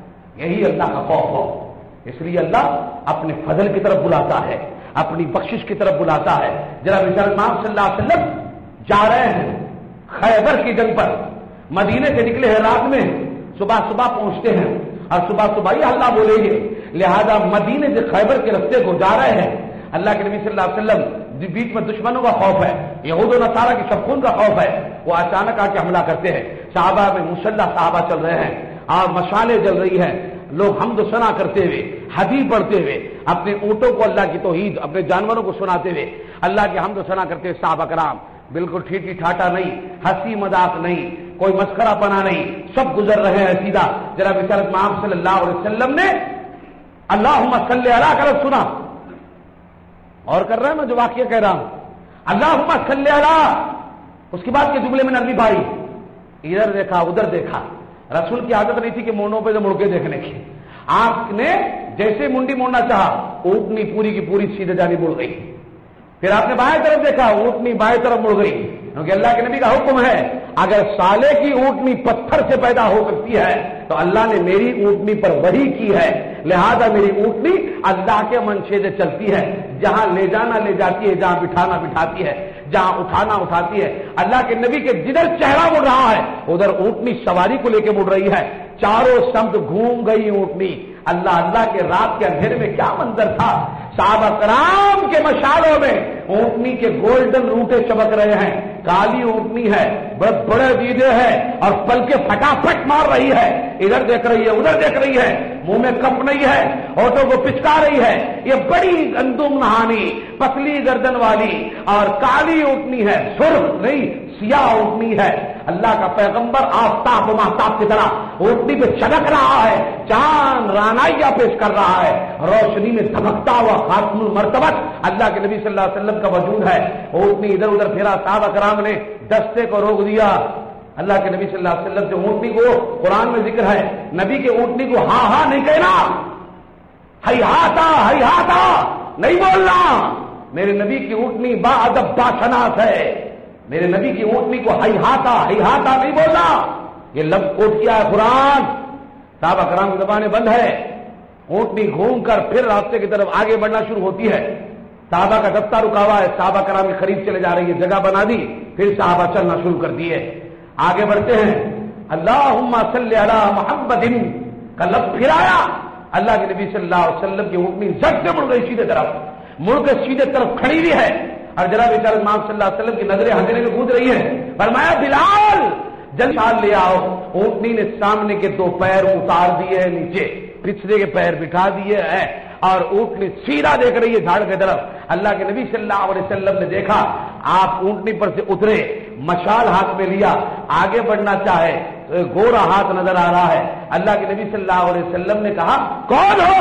یہی اللہ کا خوف ہو. اس لیے اللہ اپنے فضل کی طرف بلاتا ہے، اپنی بخشش کی طرف بلاتا ہے. جناب امام صلی اللہ علیہ وسلم جا رہے ہیں خیبر کی جنگ پر. مدینے سے نکلے ہیں رات میں، صبح صبح پہنچتے ہیں اور صبح صبح ہی اللہ بولیں گے. لہذا مدینے سے خیبر کے رستے کو جا رہے ہیں. اللہ کے نبی صلی اللہ علیہ وسلم بیچ میں دشمنوں کا خوف ہے، یہود و نصارہ کی شبخون کا خوف ہے. وہ اچانک آ کے حملہ کرتے ہیں. صحابہ میں مسلح صحابہ چل رہے ہیں اور مشالیں جل رہی ہیں. لوگ حمد و ثنا کرتے ہوئے، حدیث پڑھتے ہوئے، اپنے اونٹوں کو اللہ کی توحید، اپنے جانوروں کو سناتے ہوئے اللہ کی حمد و ثنا کرتے ہوئے صحابہ کرام بالکل ٹھیٹھی ٹھاٹا نہیں، ہنسی مذاق نہیں، کوئی مسخرہ پنا نہیں، سب گزر رہے ہیں سیدھا. جناب محمد صلی اللہ علیہ وسلم نے اللہم صلی علی کا لفظ سنا اور کر رہا ہے میں جو واقعہ کہہ رہا ہوں، اللہم صلی علی. اس کے بعد کے جملے میں نرمی بھائی ادھر دیکھا ادھر دیکھا. رسول کی عادت نہیں تھی کہ مونڈوں پہ مڑ کے دیکھنے کی. آپ نے جیسے منڈی موڑنا چاہا اونٹنی پوری کی پوری سیدھے جانی مڑ گئی. پھر آپ نے بائیں طرف دیکھا اونٹنی بائیں طرف مڑ گئی، کیونکہ اللہ کے نبی کا حکم ہے اگر سالے کی اونٹنی پتھر سے پیدا ہو سکتی ہے تو اللہ نے میری اونٹنی پر وحی کی ہے، لہذا میری اونٹنی اللہ کے منشے سے چلتی ہے، جہاں لے جانا لے جاتی ہے، جہاں بٹھانا بٹھاتی ہے، جہاں اٹھانا اٹھاتی ہے۔ اللہ کے نبی کے جدھر چہرہ مڑ رہا ہے ادھر اونٹنی سواری کو لے کے مڑ رہی ہے، چاروں سمت گھوم گئی اونٹنی۔ اللہ اللہ کے رات کے اندھیرے میں کیا منظر تھا، صحابہ کرام کے مشالوں میں اونٹنی کے گولڈن روٹے چمک رہے ہیں، کالی اونٹنی ہے، بڑے بڑے دیدے ہیں اور پل کے پھٹافٹ مار رہی ہے، ادھر دیکھ رہی ہے ادھر دیکھ رہی ہے، منہ میں کپ نہیں ہے، ہوٹوں کو پچکا رہی ہے۔ یہ بڑی گندم نہانی، پتلی گردن والی اور کالی اونٹنی ہے، سرخ نہیں سیاہ اونٹنی ہے۔ اللہ کا پیغمبر آفتاب و مہتاب کی طرح اونٹنی پہ چمک رہا ہے، چاند رانائیاں پیش کر رہا ہے، روشنی میں دھمکتا ہوا خاتم المرتبت اللہ کے نبی صلی اللہ علیہ وسلم کا وجود ہے۔ اونٹنی ادھر ادھر پھرا، صحابہ کرام نے دستے کو روک دیا۔ اللہ کے نبی صلی اللہ علیہ وسلم سے اونٹنی کو قرآن میں ذکر ہے، نبی کے اونٹنی کو ہاں ہاں نہیں کہنا، ہی ہاتا ہی ہاتا نہیں بولنا۔ میرے نبی کی اونٹنی با ادب با شناس ہے، میرے نبی کی اونٹنی کو ہی ہاتا ہی ہاتا نہیں بولنا، یہ لفظ کوٹ کیا ہے قرآن۔ صحابہ کرام کی زبانیں بند ہے، اونٹنی گھوم کر پھر راستے کی طرف آگے بڑھنا شروع ہوتی ہے۔ صحابہ کا دفتہ رکا ہوا ہے، صحابہ کرام کی خرید چلے جا رہی ہے، جگہ بنا دی، پھر صحابہ چلنا شروع کر دیے، آگے بڑھتے ہیں۔ اللہم صلی علی محمد کا لفظ پھر آیا، اللہ کے نبی صلی اللہ علیہ وسلم کی اونٹنی جھٹ سے مڑ گئی سیدھے طرف، مڑ کے سیدھے طرف کھڑی ہوئی ہے، اور جناب امام صلی اللہ علیہ وسلم کی نظریں ہنگنے میں گونج رہی ہیں۔ فرمایا بلال جلد چال لے آؤ۔ اونٹنی نے سامنے کے دو پیر اتار دیے ہیں نیچے، پچھلے کے پیر بٹھا دیے ہیں، اور اونٹنی سیدھا دیکھ رہی ہے جھاڑ کی طرف۔ اللہ کے نبی صلی اللہ علیہ وسلم نے دیکھا آپ اونٹنی پر سے اترے، مشال ہاتھ میں لیا، آگے بڑھنا چاہے، گورا ہاتھ نظر آ رہا ہے۔ اللہ کے نبی صلی اللہ علیہ وسلم نے کہا کون ہو،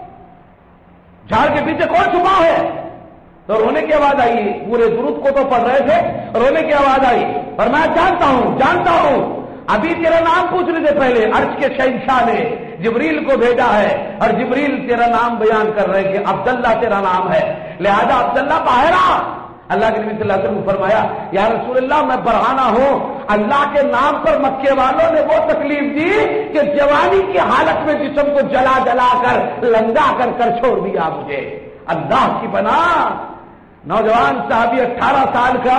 جھاڑ کے پیچھے کون چھپا ہے؟ تو رونے کی آواز آئی، پورے درود کو تو پڑھ رہے تھے، رونے کی آواز آئی، پر میں جانتا ہوں جانتا ہوں ابھی تیرا نام پوچھنے سے پہلے عرش کے شہنشاہ نے جبریل کو بھیجا ہے، اور جبریل تیرا نام بیان کر رہے کہ عبداللہ تیرا نام ہے، لہذا عبداللہ باہر آ۔ اللہ کے نبی صلی اللہ علیہ وسلم نے فرمایا یا رسول اللہ میں برہانہ ہوں، اللہ کے نام پر مکے والوں نے وہ تکلیف دی کہ جوانی کی حالت میں جسم کو جلا جلا کر لنگا کر کر چھوڑ دیا مجھے۔ اللہ کی پناہ، نوجوان صحابی اٹھارہ سال کا،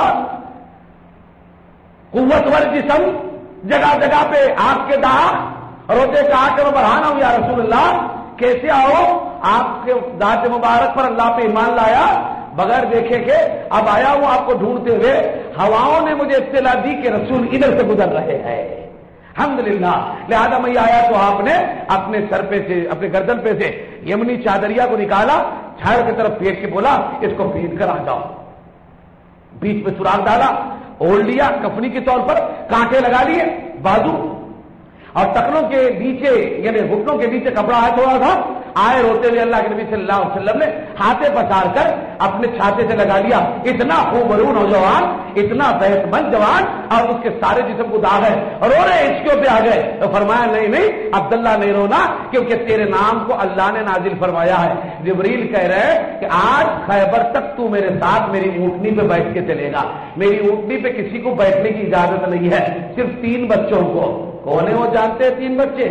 قوتور جسم، جگہ جگہ پہ آگ کے داغ، روتے کہا کہ میں برہانہ ہوں یا رسول اللہ، کیسے آؤ؟ آپ کے ذات مبارک پر اللہ پہ ایمان لایا بغیر دیکھے کہ اب آیا ہوں آپ کو ڈھونڈتے ہوئے، ہواؤں نے مجھے اطلاع دی کہ رسول ادھر سے گزر رہے ہیں، الحمدللہ، لہذا میں آیا تو آپ نے اپنے سر پہ سے، اپنے گردن پہ سے یمنی چادریا کو نکالا، جھاڑ کی طرف پھینک کے بولا اس کو پھینک کر آ جاؤ، بیچ میں سوراخ ڈالا، اوڑھ لیا کفنی کے طور پر، کانٹے لگا لیے بازو اور ٹکنوں کے نیچے یعنی گھٹنوں کے نیچے کپڑا آیا تھوڑا تھا، آئے روتے ہوئے اللہ کے نبی صلی اللہ علیہ وسلم نے ہاتھے پسار کر اپنے چھاتے سے لگا لیا۔ اتنا خوبرو نوجوان، اتنا صحت مند جوان، اور اس کے سارے جسم کو داغ ہے، رو رہے عشقوں پہ آ گئے تو فرمایا نہیں نہیں عبداللہ نہیں رونا، کیونکہ تیرے نام کو اللہ نے نازل فرمایا ہے۔ جبریل کہہ رہے کہ آج خیبر تک تو میرے ساتھ میری اونٹنی پہ بیٹھ کے چلے گا، میری اونٹنی پہ کسی کو بیٹھنے کی اجازت نہیں ہے، صرف تین بچوں کو۔ کون ہے وہ جانتے ہیں تین بچے؟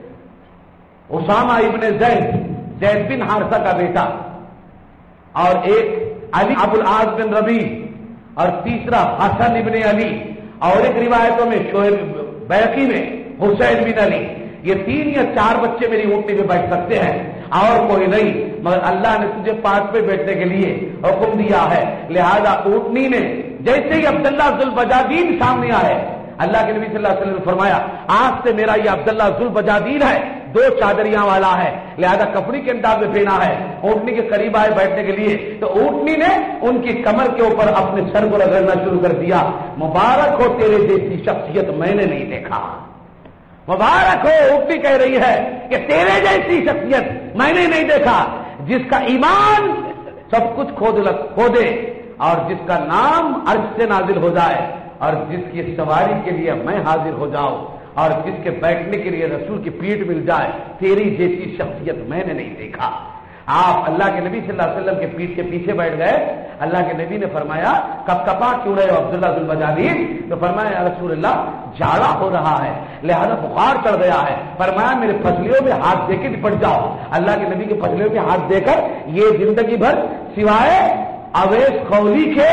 اسامہ ابن زید، زید بن حارثہ کا بیٹا، اور ایک علی ابو العاص بن ربیع، اور تیسرا حسن ابن علی، اور ایک روایتوں میں شعیب بیقی میں حسین بن علی۔ یہ تین یا چار بچے میری اونٹنی پہ بیٹھ سکتے ہیں اور کوئی نہیں، مگر اللہ نے تجھے پاس پہ بیٹھنے کے لیے حکم دیا ہے، لہذا اونٹنی نے جیسے ہی عبداللہ ذوالبجادین سامنے آئے، اللہ کے نبی صلی اللہ علیہ وسلم نے فرمایا آج سے میرا یہ عبداللہ ذوالبجادین ہے، دو چادریاں والا ہے، لہذا کپڑی کے انداز میں پہنا ہے، اونٹنی کے قریب آئے بیٹھنے کے لیے، تو اونٹنی نے ان کی کمر کے اوپر اپنے سر کو رگڑنا شروع کر دیا۔ مبارک ہو تیرے جیسی شخصیت میں نے نہیں دیکھا، مبارک ہو، اونٹنی کہہ رہی ہے کہ تیرے جیسی شخصیت میں نے نہیں دیکھا، جس کا ایمان سب کچھ کھود کھو دے، اور جس کا نام عرش سے نازل ہو جائے، اور جس کی سواری کے لیے میں حاضر ہو جاؤں، اور جس کے بیٹھنے کے لیے رسول کی پیٹھ مل جائے، تیری جیسی شخصیت میں نے نہیں دیکھا۔ آپ اللہ کے نبی صلی اللہ علیہ وسلم کے پیٹھ کے پیچھے بیٹھ گئے، اللہ کے نبی نے فرمایا کب کپا کیوں رہے ہو عبداللہ بن مجالین؟ تو فرمایا یا رسول اللہ جاڑا ہو رہا ہے لہذا بخار چڑھ گیا ہے. فرمایا میرے پسلیوں میں ہاتھ دے کے نپٹ جاؤ. اللہ کے نبی کے پسلیوں میں ہاتھ دے کر یہ زندگی بھر سوائے اویس خولی کے.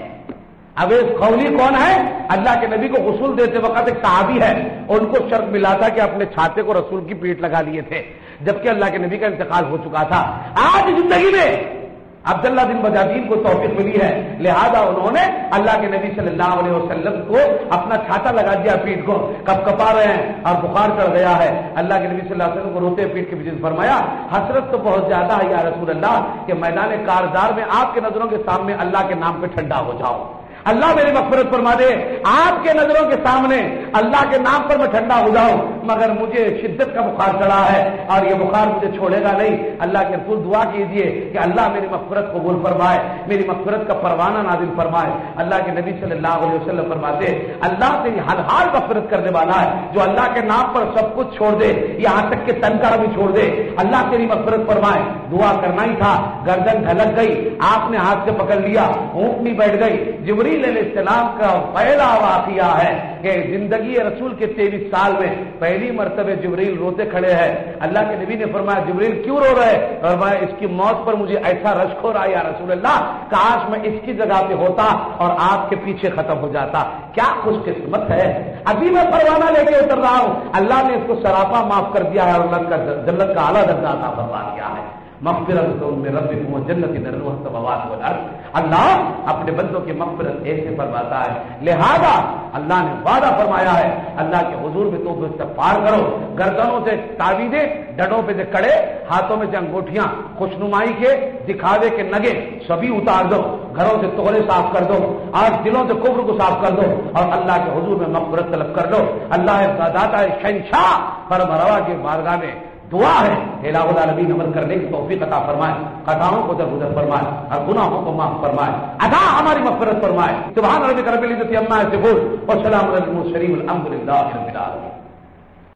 اویس خولی کون ہے؟ اللہ کے نبی کو غسل دیتے وقت ایک صحابی ہے, ان کو شرط ملا تھا کہ اپنے چھاتے کو رسول کی پیٹ لگا لیے تھے جبکہ اللہ کے نبی کا انتقال ہو چکا تھا. آج زندگی میں عبداللہ بن مجاہدین کو توفیق ملی ہے, لہذا انہوں نے اللہ کے نبی صلی اللہ علیہ وسلم کو اپنا چھاتا لگا دیا پیٹ کو, کب کپا رہے ہیں اور بخار چڑھ گیا ہے. اللہ کے نبی صلی اللہ علیہ وسلم کو روتے پیٹ کے پیچھے فرمایا حسرت تو بہت زیادہ ہے یا رسول اللہ کہ میدان کارزار میں آپ کے نظروں کے سامنے اللہ کے نام پہ ٹھنڈا ہو جاؤ. اللہ میری مغفرت فرما دے, آپ کے نظروں کے سامنے اللہ کے نام پر میں ٹھنڈا ہو جاؤں, مگر مجھے شدت کا بخار چڑھا ہے اور یہ بخار مجھے چھوڑے گا نہیں. اللہ کے رسول دعا کیجئے کہ اللہ میری مغفرت قبول فرمائے, میری مغفرت کا پروانہ نازل فرمائے. اللہ کے نبی صلی اللہ علیہ وسلم فرماتے اللہ تیری ہر حال مغفرت کرنے والا ہے, جو اللہ کے نام پر سب کچھ چھوڑ دے یہاں تک کہ تن کا بھی چھوڑ دے اللہ تیری مغفرت فرمائے. دعا کرنا ہی تھا, گردن ڈھلک گئی, آپ نے ہاتھ سے پکڑ لیا, اونٹنی بیٹھ گئی. جبریل علیہ السلام کا پہلا واقعہ ہے کہ زندگی رسول کے تیئیس سال میں پہلی مرتبہ جبریل روتے کھڑے ہیں. اللہ کے نبی نے فرمایا جبریل کیوں رو رہے؟ فرمایا اس کی موت پر مجھے ایسا رشک ہو رہا ہے یا رسول اللہ کاش میں اس کی جگہ پہ ہوتا اور آپ کے پیچھے ختم ہو جاتا. کیا خوش قسمت ہے, ابھی میں پروانہ لے کے اتر رہا ہوں, اللہ نے اس کو سراپا معاف کر دیا ہے اور اللہ کا جنت کا اعلیٰ درجہ عطا فرما دیا ہے. مغفرت میں ربکم جنت درجہ السماوات والارض. اللہ اپنے بندوں کی مغفرت ایسے فرماتا ہے, لہذا اللہ نے وعدہ فرمایا ہے اللہ کے حضور میں توبہ استغفار کرو, گردنوں سے تعویذیں, ڈڈوں پہ سے کڑے, ہاتھوں میں سے انگوٹھیاں, خوشنمائی کے دکھاوے کے نگے سبھی اتار دو, گھروں سے توڑے صاف کر دو اور دلوں سے کفر کو صاف کر دو اور اللہ کے حضور میں مغفرت طلب کر لو. اللہ داتا ہے شہنشاہ فرم روا کی بارگاہ میں دعا ہے الہ العالمین عمل کرنے کی توفیق عطا فرمائے, خطاؤں کو درگزر فرمائے اور گناہوں کو معاف فرمائے, عطا ہماری مغفرت فرمائے. سبحان ربک رب العزت عما یصفون وسلام علی المرسلین والحمد للہ رب العالمین.